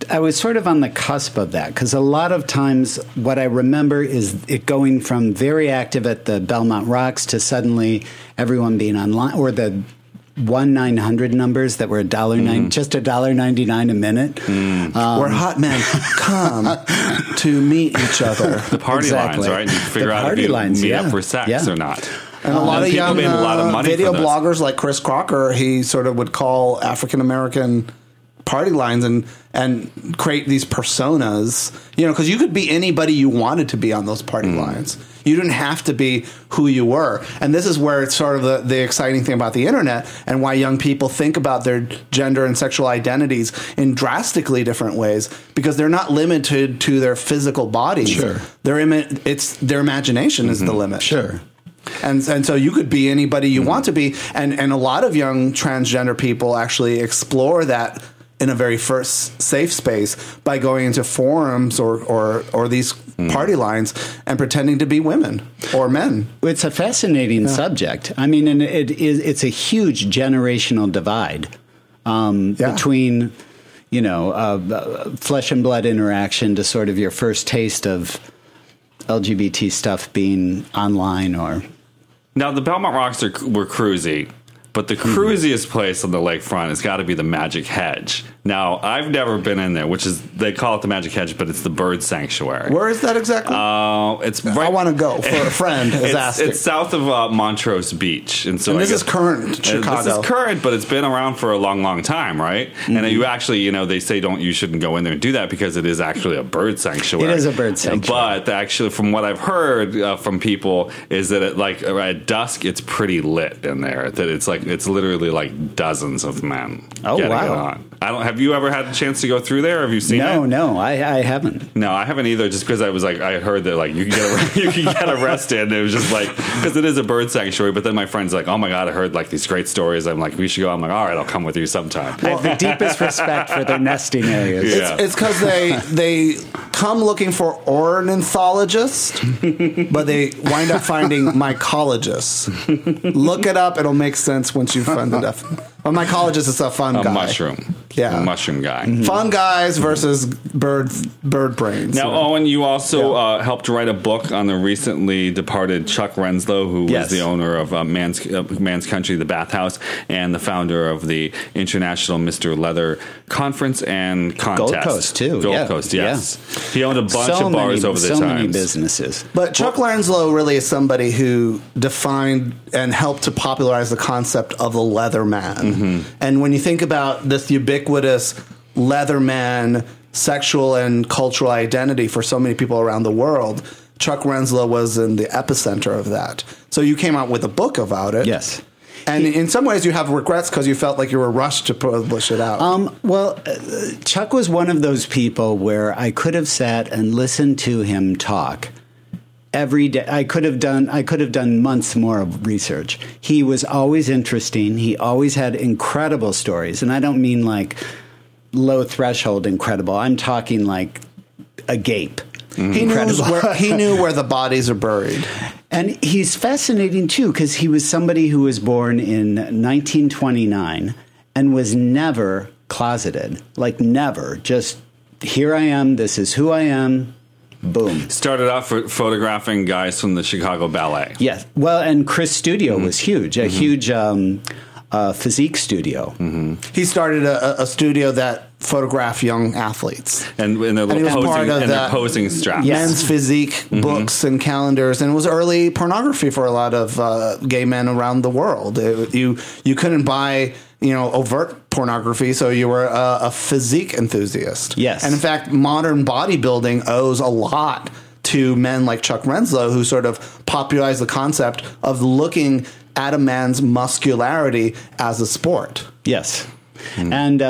was sort of on the cusp of that, because a lot of times what I remember is it going from very active at the Belmont Rocks to suddenly everyone being online, or the 1-900 numbers that were just $1.99 a minute. Where hot men come to meet each other. The party lines, right? And you figure out if you meet up for sex or not. And a lot of people young made a lot of money video for this. bloggers like Chris Crocker, he sort of would call African American party lines and create these personas, because you could be anybody you wanted to be on those party lines. You didn't have to be who you were. And this is where it's sort of the exciting thing about the internet and why young people think about their gender and sexual identities in drastically different ways, because they're not limited to their physical bodies. Sure. It's their imagination is the limit. Sure. And so you could be anybody you want to be. And a lot of young transgender people actually explore that in a very first safe space by going into forums or these party lines and pretending to be women or men. It's a fascinating subject. I mean, and it's a huge generational divide between, flesh and blood interaction to sort of your first taste of LGBT stuff being online or... Now, the Belmont Rocks were cruisy, but the cruisiest place on the lakefront has got to be the Magic Hedge. Now, I've never been in there, they call it the Magic Hedge, but it's the bird sanctuary. Where is that exactly? It's right, I want to go for a friend is asking. It's south of Montrose Beach. And so this is current Chicago. This is current, but it's been around for a long, long time, right? And you actually, they say you shouldn't go in there and do that because it is actually a bird sanctuary. It is a bird sanctuary. But actually, from what I've heard from people, is that at dusk, it's pretty lit in there. That it's literally like dozens of men getting it on. Have you ever had a chance to go through there? Have you seen it? No, I haven't. No, I haven't either. Just because I heard that you can get arrested. And it was just because it is a bird sanctuary. But then my friend's like, oh my god, I heard these great stories. I'm like, we should go. I'm like, all right, I'll come with you sometime. I have the deepest respect for their nesting areas. Yeah. It's because they come looking for ornithologists, but they wind up finding mycologists. Look it up; it'll make sense once you find the definition. A mycologist is a fun guy. Mushroom. Yeah. A mushroom guy. Mm-hmm. Fun guys versus bird brains. Now, Owen, you also helped write a book on the recently departed Chuck Renslow, who was the owner of Man's Country, the Bathhouse, and the founder of the International Mr. Leather Conference and Contest. Gold Coast, too. Gold Coast, yes. Yeah. He owned a bunch of bars over the times. So many businesses. But Chuck Renslow really is somebody who defined and helped to popularize the concept of the leather man. Mm-hmm. And when you think about this ubiquitous leather man sexual and cultural identity for so many people around the world, Chuck Renslow was in the epicenter of that. So you came out with a book about it. Yes. And in some ways you have regrets because you felt like you were rushed to publish it out. Chuck was one of those people where I could have sat and listened to him talk every day. I could have done months more of research. He was always interesting. He always had incredible stories. And I don't mean low threshold incredible. I'm talking agape. Mm-hmm. He knew where the bodies are buried. And he's fascinating, too, because he was somebody who was born in 1929 and was never closeted. Never. Just, here I am. This is who I am. Boom. Started off photographing guys from the Chicago Ballet. Yes. Well, and Chris Studio was huge. A huge physique studio. Mm-hmm. He started a studio that photographed young athletes. And they're posing straps. Men's physique books and calendars. And it was early pornography for a lot of gay men around the world. You couldn't buy overt pornography, so you were a physique enthusiast. Yes. And in fact, modern bodybuilding owes a lot to men like Chuck Renslow, who sort of popularized the concept of looking at a man's muscularity as a sport. Yes. And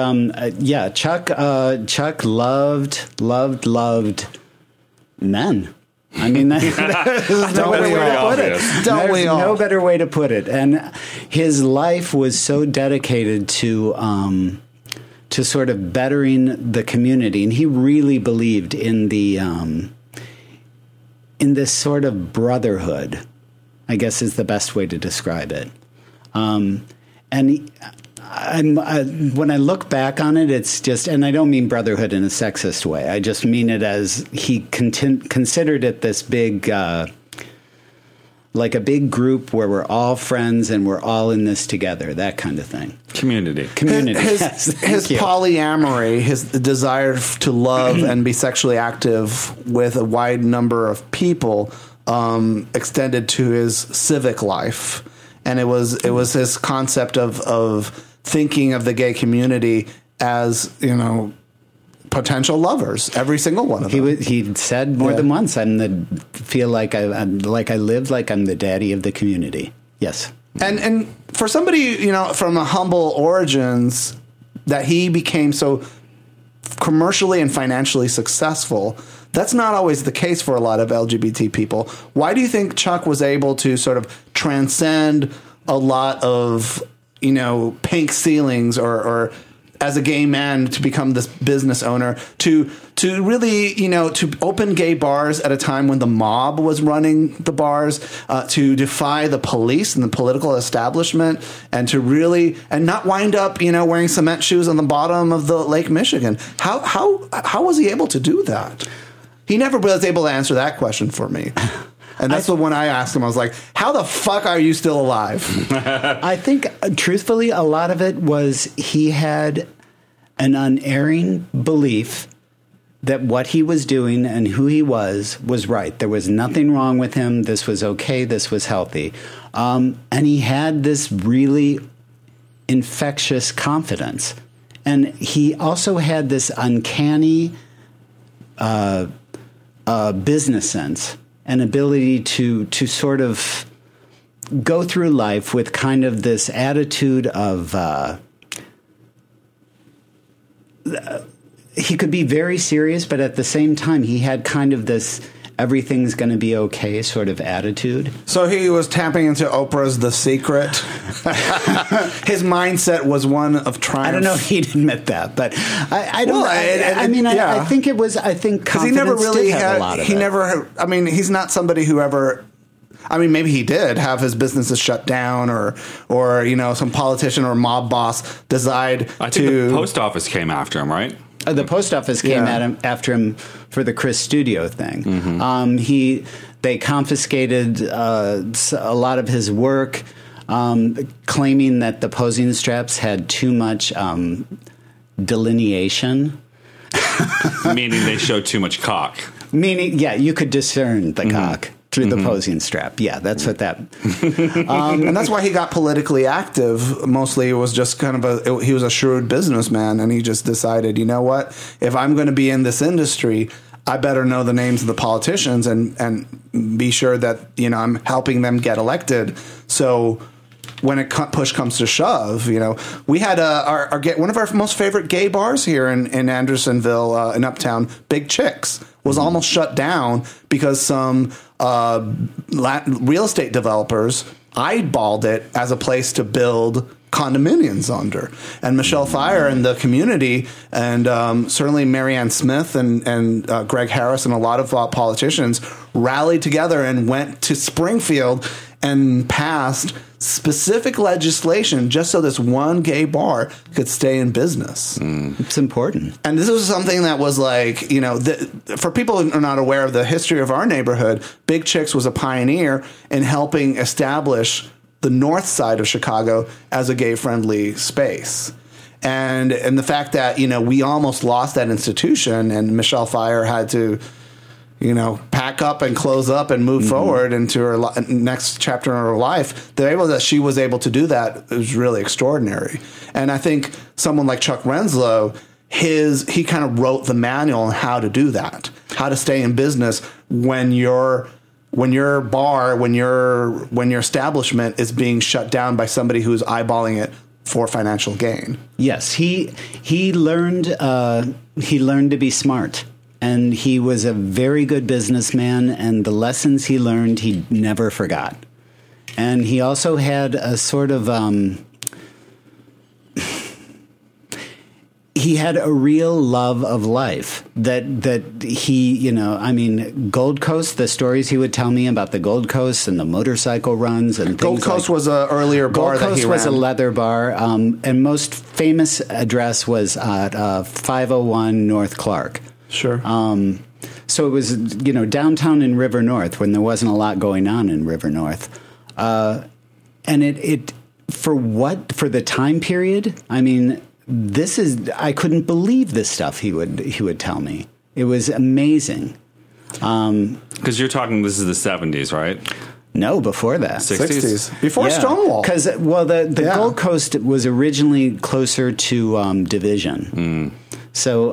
Chuck loved men. I mean, there's no better way to put it. There's no better way to put it. And his life was so dedicated to sort of bettering the community, and he really believed in in this sort of brotherhood, I guess is the best way to describe it. And when I look back on it, it's just, and I don't mean brotherhood in a sexist way. I just mean it as he considered it this big, like a big group where we're all friends and we're all in this together, that kind of thing. Community. His polyamory, his desire to love and be sexually active with a wide number of people, extended to his civic life. And it was his concept of thinking of the gay community as, potential lovers, every single one of them. He said more than once, I'm lived like I'm the daddy of the community. Yes. And for somebody, from a humble origins, that he became so commercially and financially successful, that's not always the case for a lot of LGBT people. Why do you think Chuck was able to sort of transcend a lot of, pink ceilings or as a gay man to become this business owner, to really, to open gay bars at a time when the mob was running the bars, to defy the police and the political establishment, and to really, and not wind up, wearing cement shoes on the bottom of the Lake Michigan? How was he able to do that? He never was able to answer that question for me. And that's when I asked him, I was like, how the fuck are you still alive? I think, truthfully, a lot of it was he had an unerring belief that what he was doing and who he was right. There was nothing wrong with him. This was okay. This was healthy. And he had this really infectious confidence. And he also had this uncanny business sense. An ability to sort of go through life with kind of this attitude of he could be very serious, but at the same time, he had kind of this everything's going to be okay sort of attitude. So he was tapping into Oprah's The Secret. His mindset was one of triumph. I don't know if he'd admit that, but I don't. I think it was. I think confidence he never really had a lot of he never. I mean, he's not somebody who ever. I mean, maybe he did have his businesses shut down, or some politician or mob boss decide. I think the post office came after him, right? The post office came after him for the Chris Studio thing. Mm-hmm. They confiscated a lot of his work, claiming that the posing straps had too much delineation. Meaning they showed too much cock. Meaning, you could discern the cock through the posing strap. Yeah, that's what that... and that's why he got politically active. Mostly it was just kind of he was a shrewd businessman, and he just decided, you know what? If I'm going to be in this industry, I better know the names of the politicians and be sure that, I'm helping them get elected. So when push comes to shove, we had one of our most favorite gay bars here in Andersonville, in Uptown, Big Chicks, was almost shut down because some real estate developers eyeballed it as a place to build condominiums under. And Michelle Thayer and the community, and certainly Marianne Smith and Greg Harris and a lot of politicians rallied together and went to Springfield and passed specific legislation just so this one gay bar could stay in business. It's important. And this was something that was like, for people who are not aware of the history of our neighborhood, Big Chicks was a pioneer in helping establish the north side of Chicago as a gay-friendly space. And the fact that, we almost lost that institution, and Michelle Thayer had to, pack up and close up and move forward into her next chapter in her life, that she was able to do that was really extraordinary. And I think someone like Chuck Renslow, he kind of wrote the manual on how to do that, how to stay in business when your bar, when your establishment is being shut down by somebody who's eyeballing it for financial gain. Yes, he learned to be smart. And he was a very good businessman, and the lessons he learned, he never forgot. And he also had a sort of... he had a real love of life that he, I mean, Gold Coast, the stories he would tell me about the Gold Coast and the motorcycle runs and things. Gold Coast was an earlier bar that he ran. Gold Coast was a leather bar, and most famous address was at 501 North Clark. Sure. So it was, downtown in River North when there wasn't a lot going on in River North. And it for the time period, I mean, I couldn't believe the stuff he would tell me. It was amazing. Because you're talking, this is the 70s, right? No, before that. 60s. Before Stonewall. Because, the Gold Coast was originally closer to Division. So,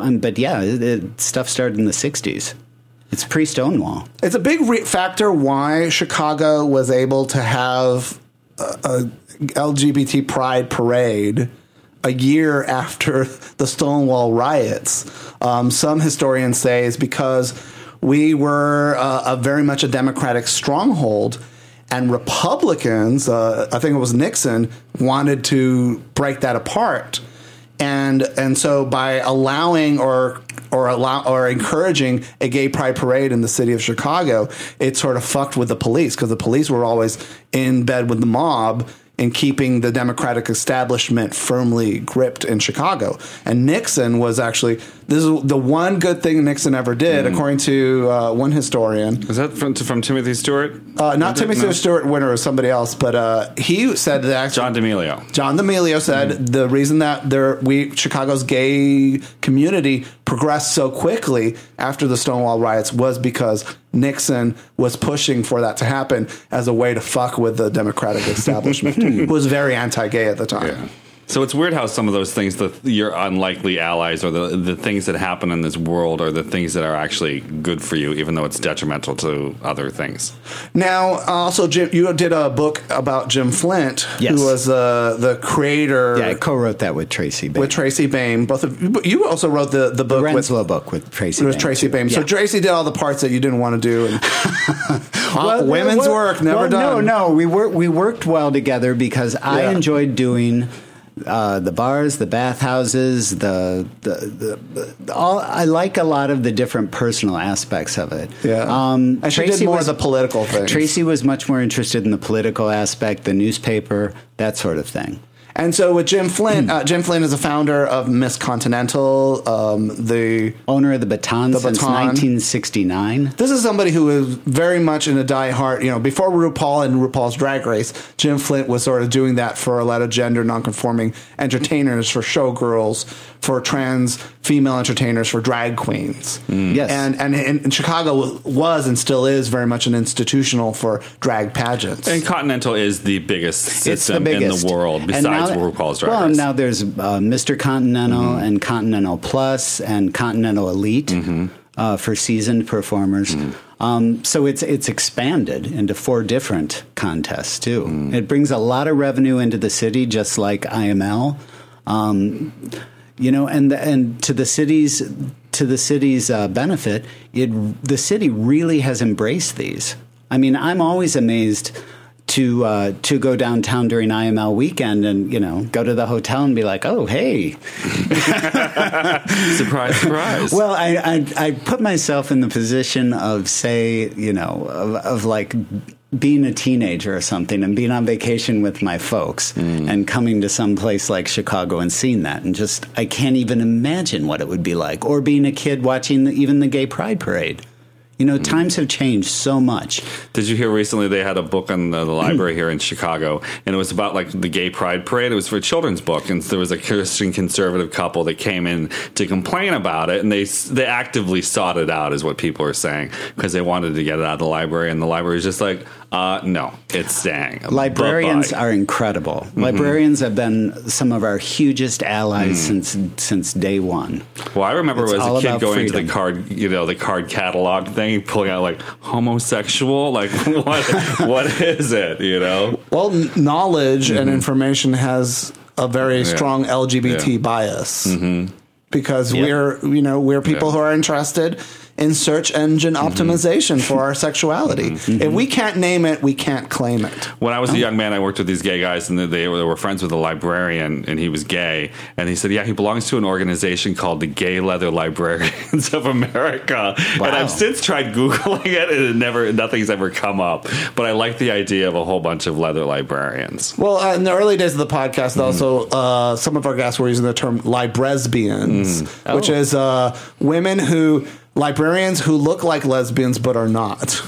stuff started in the 60s. It's pre-Stonewall. It's a big factor why Chicago was able to have a LGBT pride parade a year after the Stonewall riots. Some historians say is because we were very much a Democratic stronghold, and Republicans, I think it was Nixon, wanted to break that apart. And so by allowing or encouraging a gay pride parade in the city of Chicago, it sort of fucked with the police, because the police were always in bed with the mob in keeping the Democratic establishment firmly gripped in Chicago. And Nixon was actually, this is the one good thing Nixon ever did, according to one historian. Is that from Timothy Stewart? Not Timothy Stewart Winter, or somebody else, but he said that actually, John D'Amelio said the reason that Chicago's gay community progressed so quickly after the Stonewall riots was because Nixon was pushing for that to happen as a way to fuck with the Democratic establishment, who was very anti-gay at the time. Yeah. So it's weird how some of those things, your unlikely allies, or the things that happen in this world, are the things that are actually good for you, even though it's detrimental to other things. Now, also, Jim, you did a book about Jim Flint, who was the creator. Yeah, I co-wrote that with Tracy Bain. With Tracy Bain. Both of you also wrote the book. The Renslow book with Tracy Bain. With Tracy Bain. So Tracy did all the parts that you didn't want to do. And women's work, never done. No, we worked well together because I enjoyed doing the bars, the bathhouses, I like a lot of the different personal aspects of it. Yeah. And she did more of the political things. Tracy was much more interested in the political aspect, the newspaper, that sort of thing. And so with Jim Flint, Jim Flint is a founder of Miss Continental, the owner of the Baton since 1969. This is somebody who is very much in a diehard, before RuPaul and RuPaul's Drag Race, Jim Flint was sort of doing that for a lot of gender nonconforming entertainers, for showgirls, for trans female entertainers, for drag queens. Yes. And Chicago was and still is very much an institutional for drag pageants. And Continental is the biggest system in the world, besides RuPaul's Drag Race. Well, now there's Mr. Continental and Continental Plus and Continental Elite for seasoned performers. So it's expanded into 4 different contests, too. It brings a lot of revenue into the city, just like IML. And to the city's benefit, the city really has embraced these. I mean, I'm always amazed to go downtown during IML weekend and go to the hotel and be like, oh, hey, surprise. Well, I put myself in the position of, say, of like being a teenager or something and being on vacation with my folks and coming to some place like Chicago and seeing that, and just I can't even imagine what it would be like, or being a kid watching even the Gay Pride Parade. Times have changed so much. Did you hear recently they had a book in the library here in Chicago, and it was about like the Gay Pride Parade. It was for a children's book, and there was a Christian conservative couple that came in to complain about it, and they actively sought it out, is what people are saying, because they wanted to get it out of the library, and the library was just like, no, it's staying. Librarians are incredible. Librarians have been some of our hugest allies since day one. Well, I remember as a kid going to the card catalog thing, pulling out like homosexual, like what is it? Well, knowledge and information has a very strong LGBT bias, because we're people who are interested in search engine optimization for our sexuality. If we can't name it, we can't claim it. When I was a young man, I worked with these gay guys, and they were friends with a librarian, and he was gay. And he said, he belongs to an organization called the Gay Leather Librarians of America. Wow. And I've since tried Googling it, and nothing's ever come up. But I like the idea of a whole bunch of leather librarians. Well, in the early days of the podcast, also some of our guests were using the term libresbians, which is librarians who look like lesbians but are not.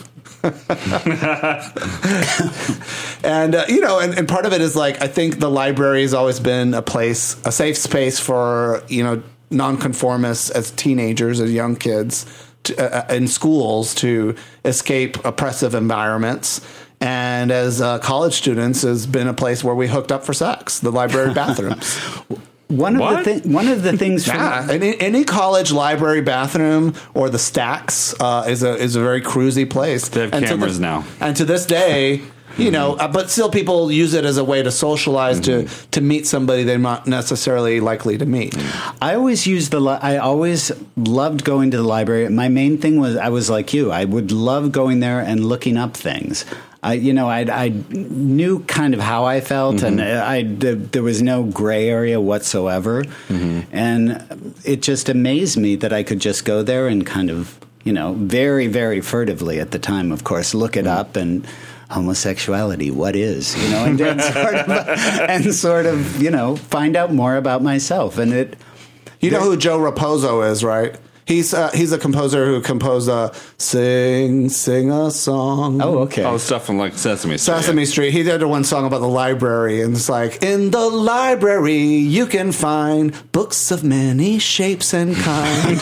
And and part of it is like, I think the library has always been a safe space for nonconformists as teenagers, as young kids in schools to escape oppressive environments. And as college students, has been a place where we hooked up for sex. The library bathrooms. One of the things. Any college library bathroom or the stacks is a very cruisy place. They have cameras now, and to this day. But still people use it as a way to socialize, to meet somebody they're not necessarily likely to meet. I always loved going to the library. My main thing was, I was like you. I would love going there and looking up things. I knew kind of how I felt, and there was no gray area whatsoever. And it just amazed me that I could just go there and kind of, very, very furtively at the time, of course, look it up and homosexuality, what is, and sort of, find out more about myself. And know who Joe Raposo is, right? He's a composer who composed Sing a Song. Oh, okay. Oh, stuff from like Sesame Street. Sesame Street. He did one song about the library, and it's like, in the library you can find books of many shapes and kinds.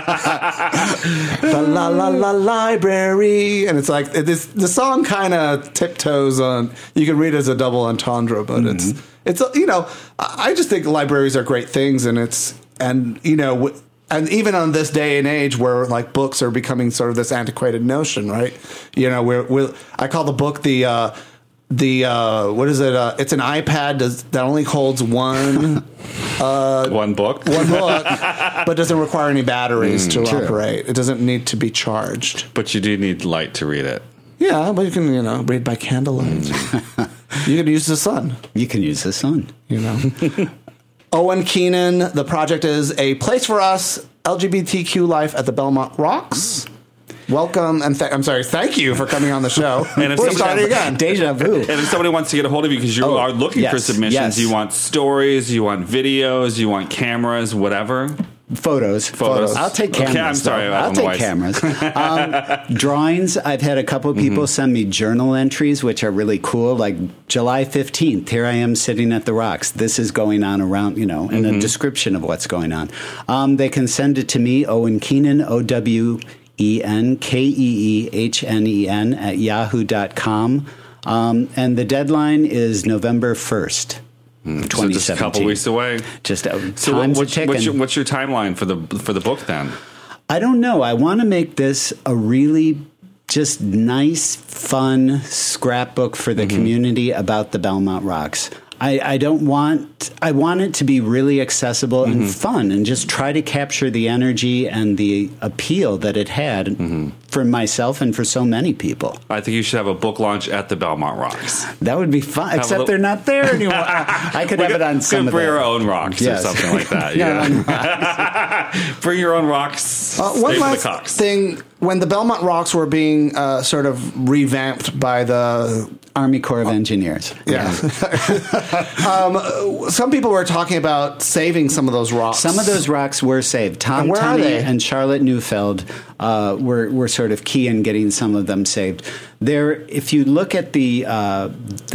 La la la library. And it's like, the song kind of tiptoes on, you can read it as a double entendre, but it's I just think libraries are great things, and even on this day and age where like books are becoming sort of this antiquated notion, right? I call the book the what is it? It's an iPad that only holds one book, but doesn't require any batteries to operate. It doesn't need to be charged. But you do need light to read it. Yeah, but you can read by candlelight. You can use the sun. You can use the sun. Owen Keenan, the project is a place for us, LGBTQ life at the Belmont Rocks. Welcome, and thank you for coming on the show. And if we're starting again. Deja vu. And if somebody wants to get a hold of you because you are looking for submissions, you want stories, you want videos, you want cameras, whatever. Photos. I'll take cameras. Okay, I'm sorry. I'll take cameras. Drawings. I've had a couple of people send me journal entries, which are really cool. Like July 15th, here I am sitting at the rocks. This is going on around, and a description of what's going on. They can send it to me, Owen Keenan, OwenKeehnen at yahoo.com. And the deadline is November 1st. 2017. So just a couple weeks away. Just what's your timeline for the book then? I don't know. I want to make this a really just nice, fun scrapbook for the community about the Belmont Rocks. I want it to be really accessible and fun, and just try to capture the energy and the appeal that it had for myself and for so many people. I think you should have a book launch at the Belmont Rocks. That would be fun, except they're not there anymore. I could have it on some of bring your own rocks or something like that. Bring your own rocks. One last thing. When the Belmont Rocks were being sort of revamped by the Army Corps of Engineers. Yeah. Some people were talking about saving some of those rocks. Some of those rocks were saved. Tom Tunney and Charlotte Neufeld were sort of key in getting some of them saved. There, if you look at I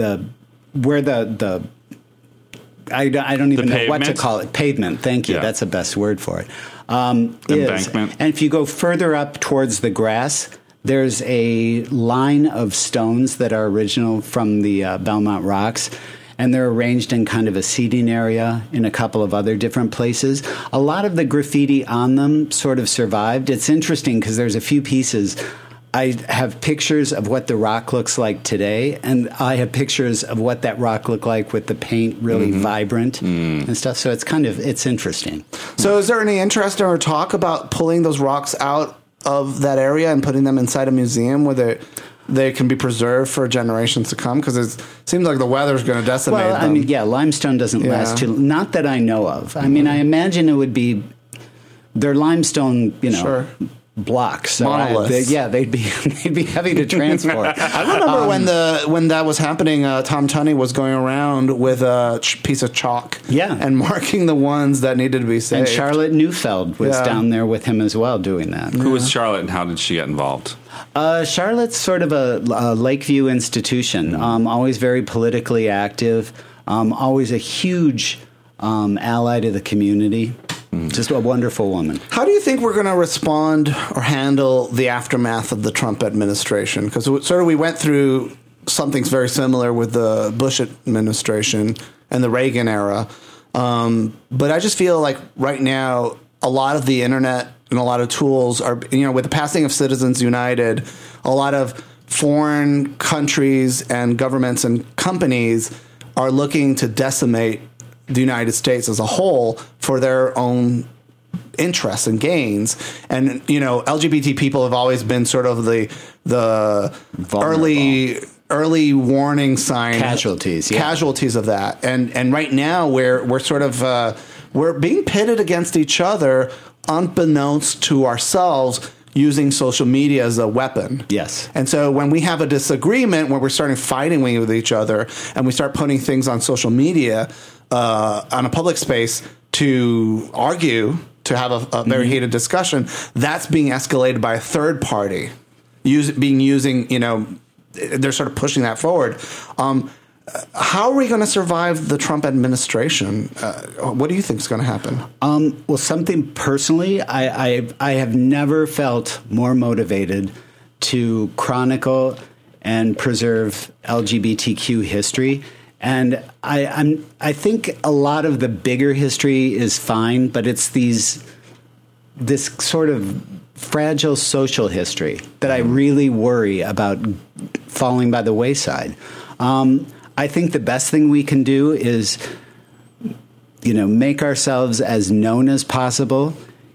don't even know what to call it. Pavement. Thank you. Yeah. That's the best word for it. Embankment. And if you go further up towards the grass, there's a line of stones that are original from the Belmont Rocks, and they're arranged in kind of a seating area in a couple of other different places. A lot of the graffiti on them sort of survived. It's interesting because there's a few pieces. I have pictures of what the rock looks like today, and I have pictures of what that rock looked like with the paint really vibrant and stuff. So it's interesting. So is there any interest or talk about pulling those rocks out of that area and putting them inside a museum where they can be preserved for generations to come? Because it seems like the weather's going to decimate them. I mean, limestone doesn't last too. Not that I know of. I mean, I imagine it would be. They're limestone, Sure. blocks. So monoliths. they'd be heavy to transport. I remember when that was happening. Tom Tunney was going around with a piece of chalk, and marking the ones that needed to be saved. And Charlotte Neufeld was down there with him as well, doing that. Who was Charlotte, and how did she get involved? Charlotte's sort of a Lakeview institution. Always very politically active. Always a huge ally to the community. Just a wonderful woman. How do you think we're going to respond or handle the aftermath of the Trump administration? Because we went through something very similar with the Bush administration and the Reagan era. But I just feel like right now, a lot of the internet and a lot of tools are, with the passing of Citizens United, a lot of foreign countries and governments and companies are looking to decimate the United States as a whole for their own interests and gains. And, LGBT people have always been sort of the early warning sign. Casualties of that. And right now we're sort of, we're being pitted against each other unbeknownst to ourselves, using social media as a weapon. Yes. And so when we have a disagreement, when we're starting fighting with each other and we start putting things on social media, on a public space to argue, to have a very heated discussion, that's being escalated by a third party, they're sort of pushing that forward. How are we going to survive the Trump administration? What do you think is going to happen? Well, something personally, I have never felt more motivated to chronicle and preserve LGBTQ history. And I think a lot of the bigger history is fine, but it's this sort of fragile social history that I really worry about falling by the wayside. I think the best thing we can do is, make ourselves as known as possible,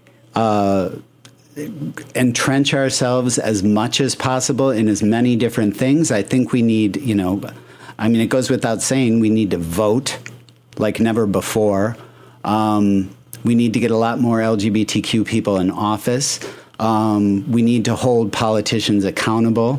entrench ourselves as much as possible in as many different things. I think we need, it goes without saying, we need to vote like never before. We need to get a lot more LGBTQ people in office. We need to hold politicians accountable.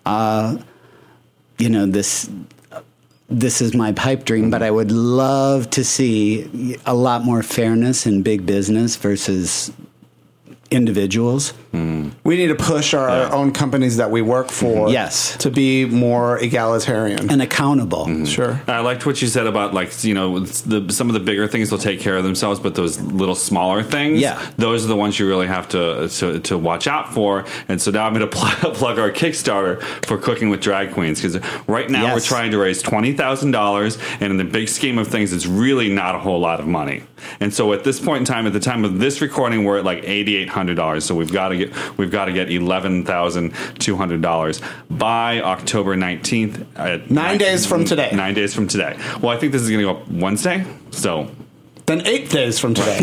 This is my pipe dream, but I would love to see a lot more fairness in big business versus individuals. We need to push our own companies that we work for to be more egalitarian and accountable. Sure. I liked what you said about some of the bigger things will take care of themselves, but those little smaller things, those are the ones you really have to watch out for. And so now I'm going to plug our Kickstarter for Cooking with Drag Queens, because right now we're trying to raise $20,000, and in the big scheme of things, it's really not a whole lot of money. And so at this point in time, at the time of this recording, we're at like $8,800. So we've got to get $11,200 by October 19th. 9 days from today. 9 days from today. Well, I think this is going to go up Wednesday. So then 8 days from today.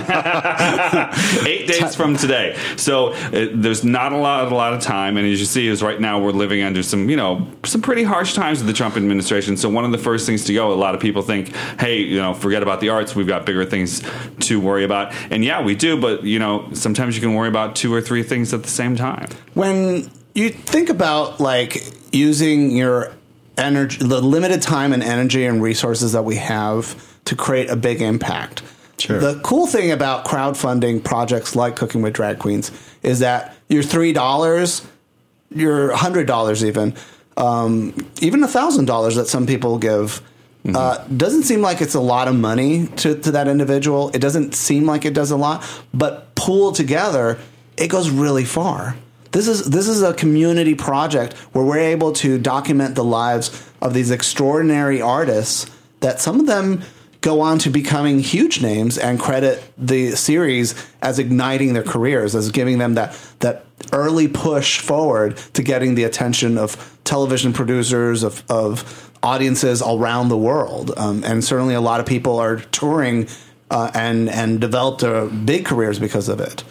8 days from today. So there's not a lot of time, and as you see, is right now we're living under some pretty harsh times with the Trump administration. So one of the first things to go, a lot of people think, hey, forget about the arts. We've got bigger things to worry about, and we do. But sometimes you can worry about 2 or 3 things at the same time. When you think about using your energy, the limited time and energy and resources that we have to create a big impact. Sure. The cool thing about crowdfunding projects like Cooking with Drag Queens is that your $3, your $100 even $1,000 that some people give doesn't seem like it's a lot of money to that individual. It doesn't seem like it does a lot, but pooled together, it goes really far. This is a community project where we're able to document the lives of these extraordinary artists that some of them go on to becoming huge names, and credit the series as igniting their careers, as giving them that early push forward to getting the attention of television producers, of audiences around the world. And certainly a lot of people are touring and developed big careers because of it.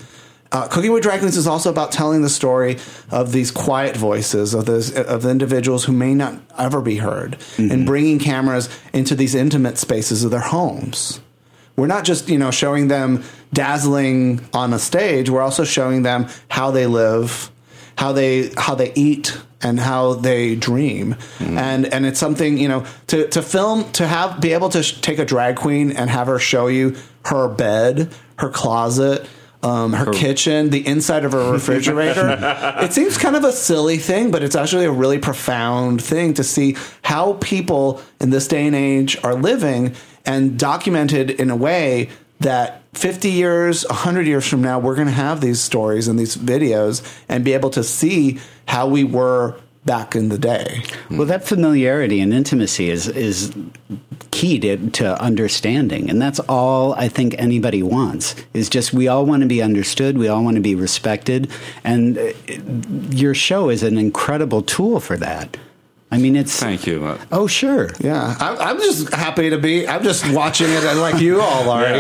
Cooking with Drag Queens is also about telling the story of these quiet voices of the individuals who may not ever be heard, and bringing cameras into these intimate spaces of their homes. We're not just, showing them dazzling on a stage. We're also showing them how they live, how they eat, and how they dream. And it's something, to film, be able to take a drag queen and have her show you her bed, her closet, her kitchen, the inside of her refrigerator. It seems kind of a silly thing, but it's actually a really profound thing to see how people in this day and age are living, and documented in a way that 50 years, 100 years from now, we're going to have these stories and these videos and be able to see how we were back in the day. Well, that familiarity and intimacy is key to understanding. And that's all I think anybody wants, is just we all want to be understood. We all want to be respected. And your show is an incredible tool for that. I mean, it's... Thank you. Oh, sure. Yeah. I'm just happy to be... I'm just watching it like you all are,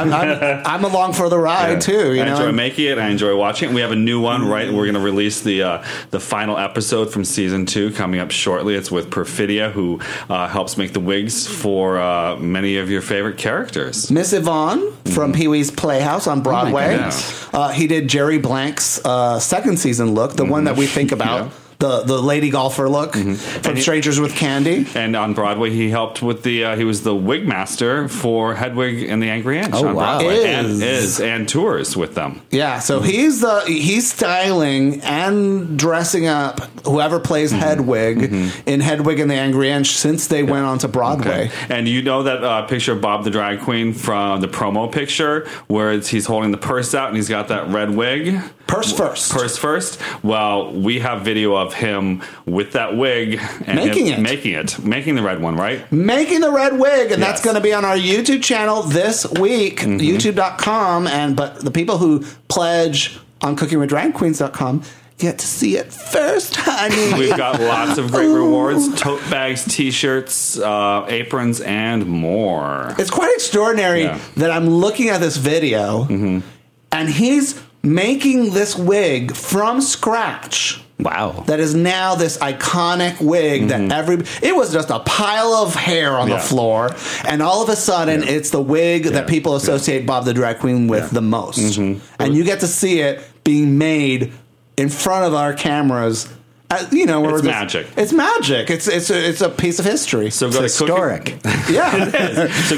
I'm along for the ride, too. I enjoy making it. I enjoy watching it. We have a new one, right? We're going to release the final episode from Season 2 coming up shortly. It's with Perfidia, who helps make the wigs for many of your favorite characters. Miss Yvonne from Pee-wee's Playhouse on Broadway. He did Jerry Blank's second season look, the one that we think about. The lady golfer look from Strangers with Candy. And on Broadway, he helped with he was the wig master for Hedwig and the Angry Inch on Broadway. And tours with them. Yeah, so he's styling and dressing up whoever plays Hedwig in Hedwig and the Angry Inch since they went on to Broadway. Okay. And you know that picture of Bob the Drag Queen from the promo picture where he's holding the purse out and he's got that red wig? Purse first. Well, we have video of him with that wig and making the red one, right? Making the red wig, and that's going to be on our YouTube channel this week, youtube.com. But the people who pledge on cookingwithdragqueens.com get to see it first, honey. We've got lots of great rewards: tote bags, t-shirts, aprons, and more. It's quite extraordinary that I'm looking at this video and he's making this wig from scratch. Wow. That is now this iconic wig that it was just a pile of hair on the floor, and all of a sudden it's the wig that people associate Bob the Drag Queen with the most. And you get to see it being made in front of our cameros. It's magic. It's magic. It's a piece of history. So go to historic. Yeah, it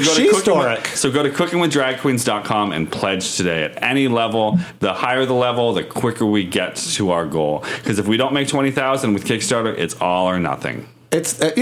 is. So go to cookingwithdragqueens.com and pledge today at any level. The higher the level, the quicker we get to our goal. Because if we don't make 20,000 with Kickstarter, it's all or nothing. It's in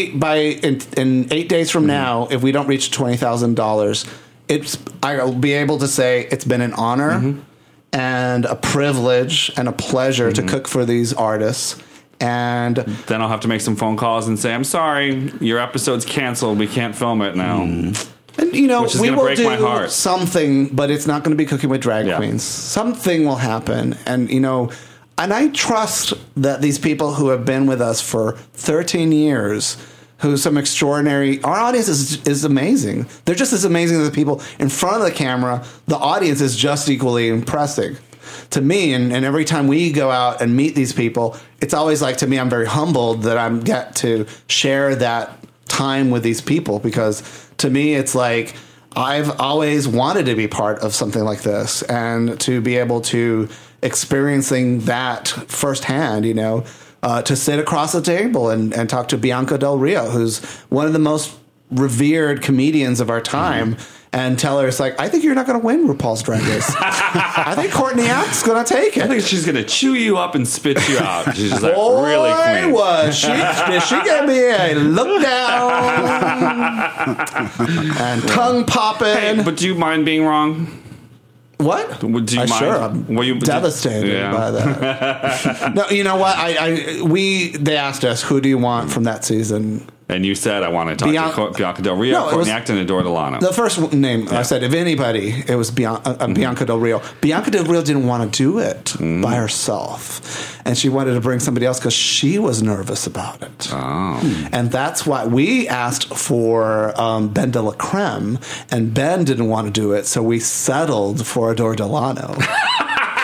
8 days from now, if we don't reach $20,000, I'll be able to say it's been an honor. And a privilege and a pleasure to cook for these artists. And then I'll have to make some phone calls and say, I'm sorry, your episode's canceled. We can't film it now. And, we will break my heart. Something, but it's not going to be Cooking with Drag Queens. Something will happen. And, and I trust that these people who have been with us for 13 years, who's some extraordinary... Our audience is amazing. They're just as amazing as the people in front of the camera. The audience is just equally impressive to me. And every time we go out and meet these people, it's always like, to me, I'm very humbled that I get to share that time with these people, because to me, it's like I've always wanted to be part of something like this, and to be able to experiencing that firsthand, to sit across the table and talk to Bianca Del Rio, who's one of the most revered comedians of our time, and tell her, it's like, I think you're not going to win RuPaul's Drag Race. I think Courtney Act's going to take it. I think she's going to chew you up and spit you out. She's just like, really queen. She gave me a look down and tongue popping. Hey, but do you mind being wrong? What? Do you mind? Sure, I'm devastated by that. No, you know what? They asked us, who do you want from that season? And you said, I want to talk to Bianca Del Rio, Courtney Act, and Adore Delano. The first name, I said, if anybody, it was Bianca Del Rio. Bianca Del Rio didn't want to do it by herself. And she wanted to bring somebody else because she was nervous about it. Oh. And that's why we asked for Ben de la Creme, and Ben didn't want to do it, so we settled for Adore Delano.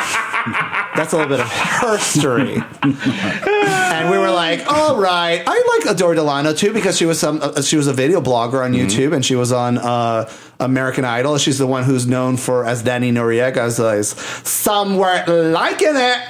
That's a little bit of history. And we were like, all right. I like Adore Delano too because she was a video blogger on YouTube, and she was on American Idol. She's the one who's known for, as Danny Noriega says, somewhere liking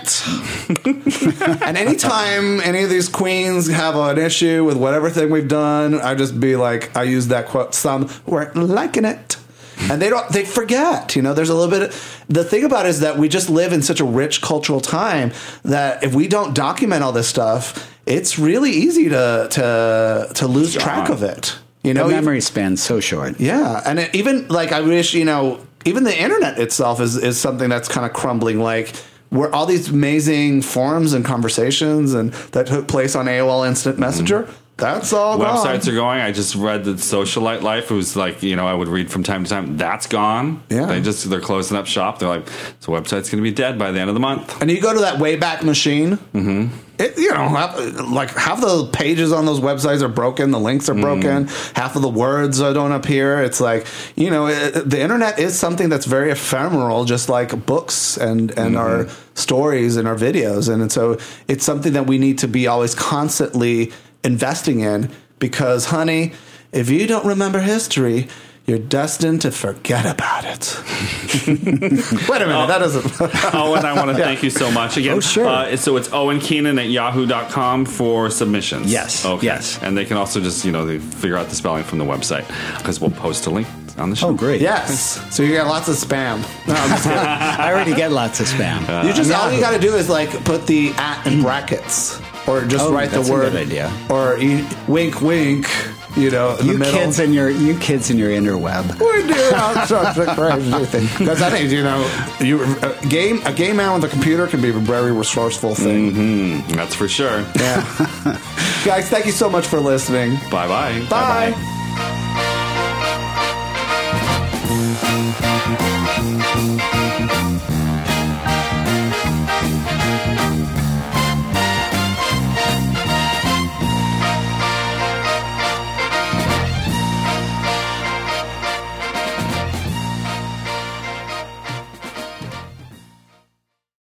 it. And anytime any of these queens have an issue with whatever thing we've done, I just be like, I use that quote, somewhere liking it. And they forget, there's a little bit the thing about it is that we just live in such a rich cultural time that if we don't document all this stuff, it's really easy to lose track of it. The memory span's so short. Yeah. And even I wish, even the internet itself is something that's kind of crumbling, where all these amazing forums and conversations and that took place on AOL Instant Messenger. That's all Websites gone. are going. I just read the Socialite Life. It was I would read from time to time. That's gone. Yeah. They're closing up shop. They're like, the website's going to be dead by the end of the month. And you go to that Wayback Machine. Mm-hmm. Half the pages on those websites are broken. The links are broken. Half of the words don't appear. It's the internet is something that's very ephemeral, just like books and our stories and our videos. And so it's something that we need to be always constantly investing in, because, honey, if you don't remember history, you're destined to forget about it. Wait a minute, that doesn't... Owen, I want to thank you so much again. Oh, sure. So it's Owen Keenan at yahoo.com for submissions. Yes. Okay. Yes. And they can also just, they figure out the spelling from the website, because we'll post a link on the show. Oh, great. Yes. So you get lots of spam. No, I'm just kidding. I already get lots of spam. All you got to do is put the @ in brackets, or just write the word. That's a good idea. Or wink, wink. In the middle. Kids in your interweb. We're doing all sorts of crazy things. Because I think a gay man with a computer can be a very resourceful thing. Mm-hmm. That's for sure. Yeah. Guys, thank you so much for listening. Bye-bye. Bye. Bye-bye.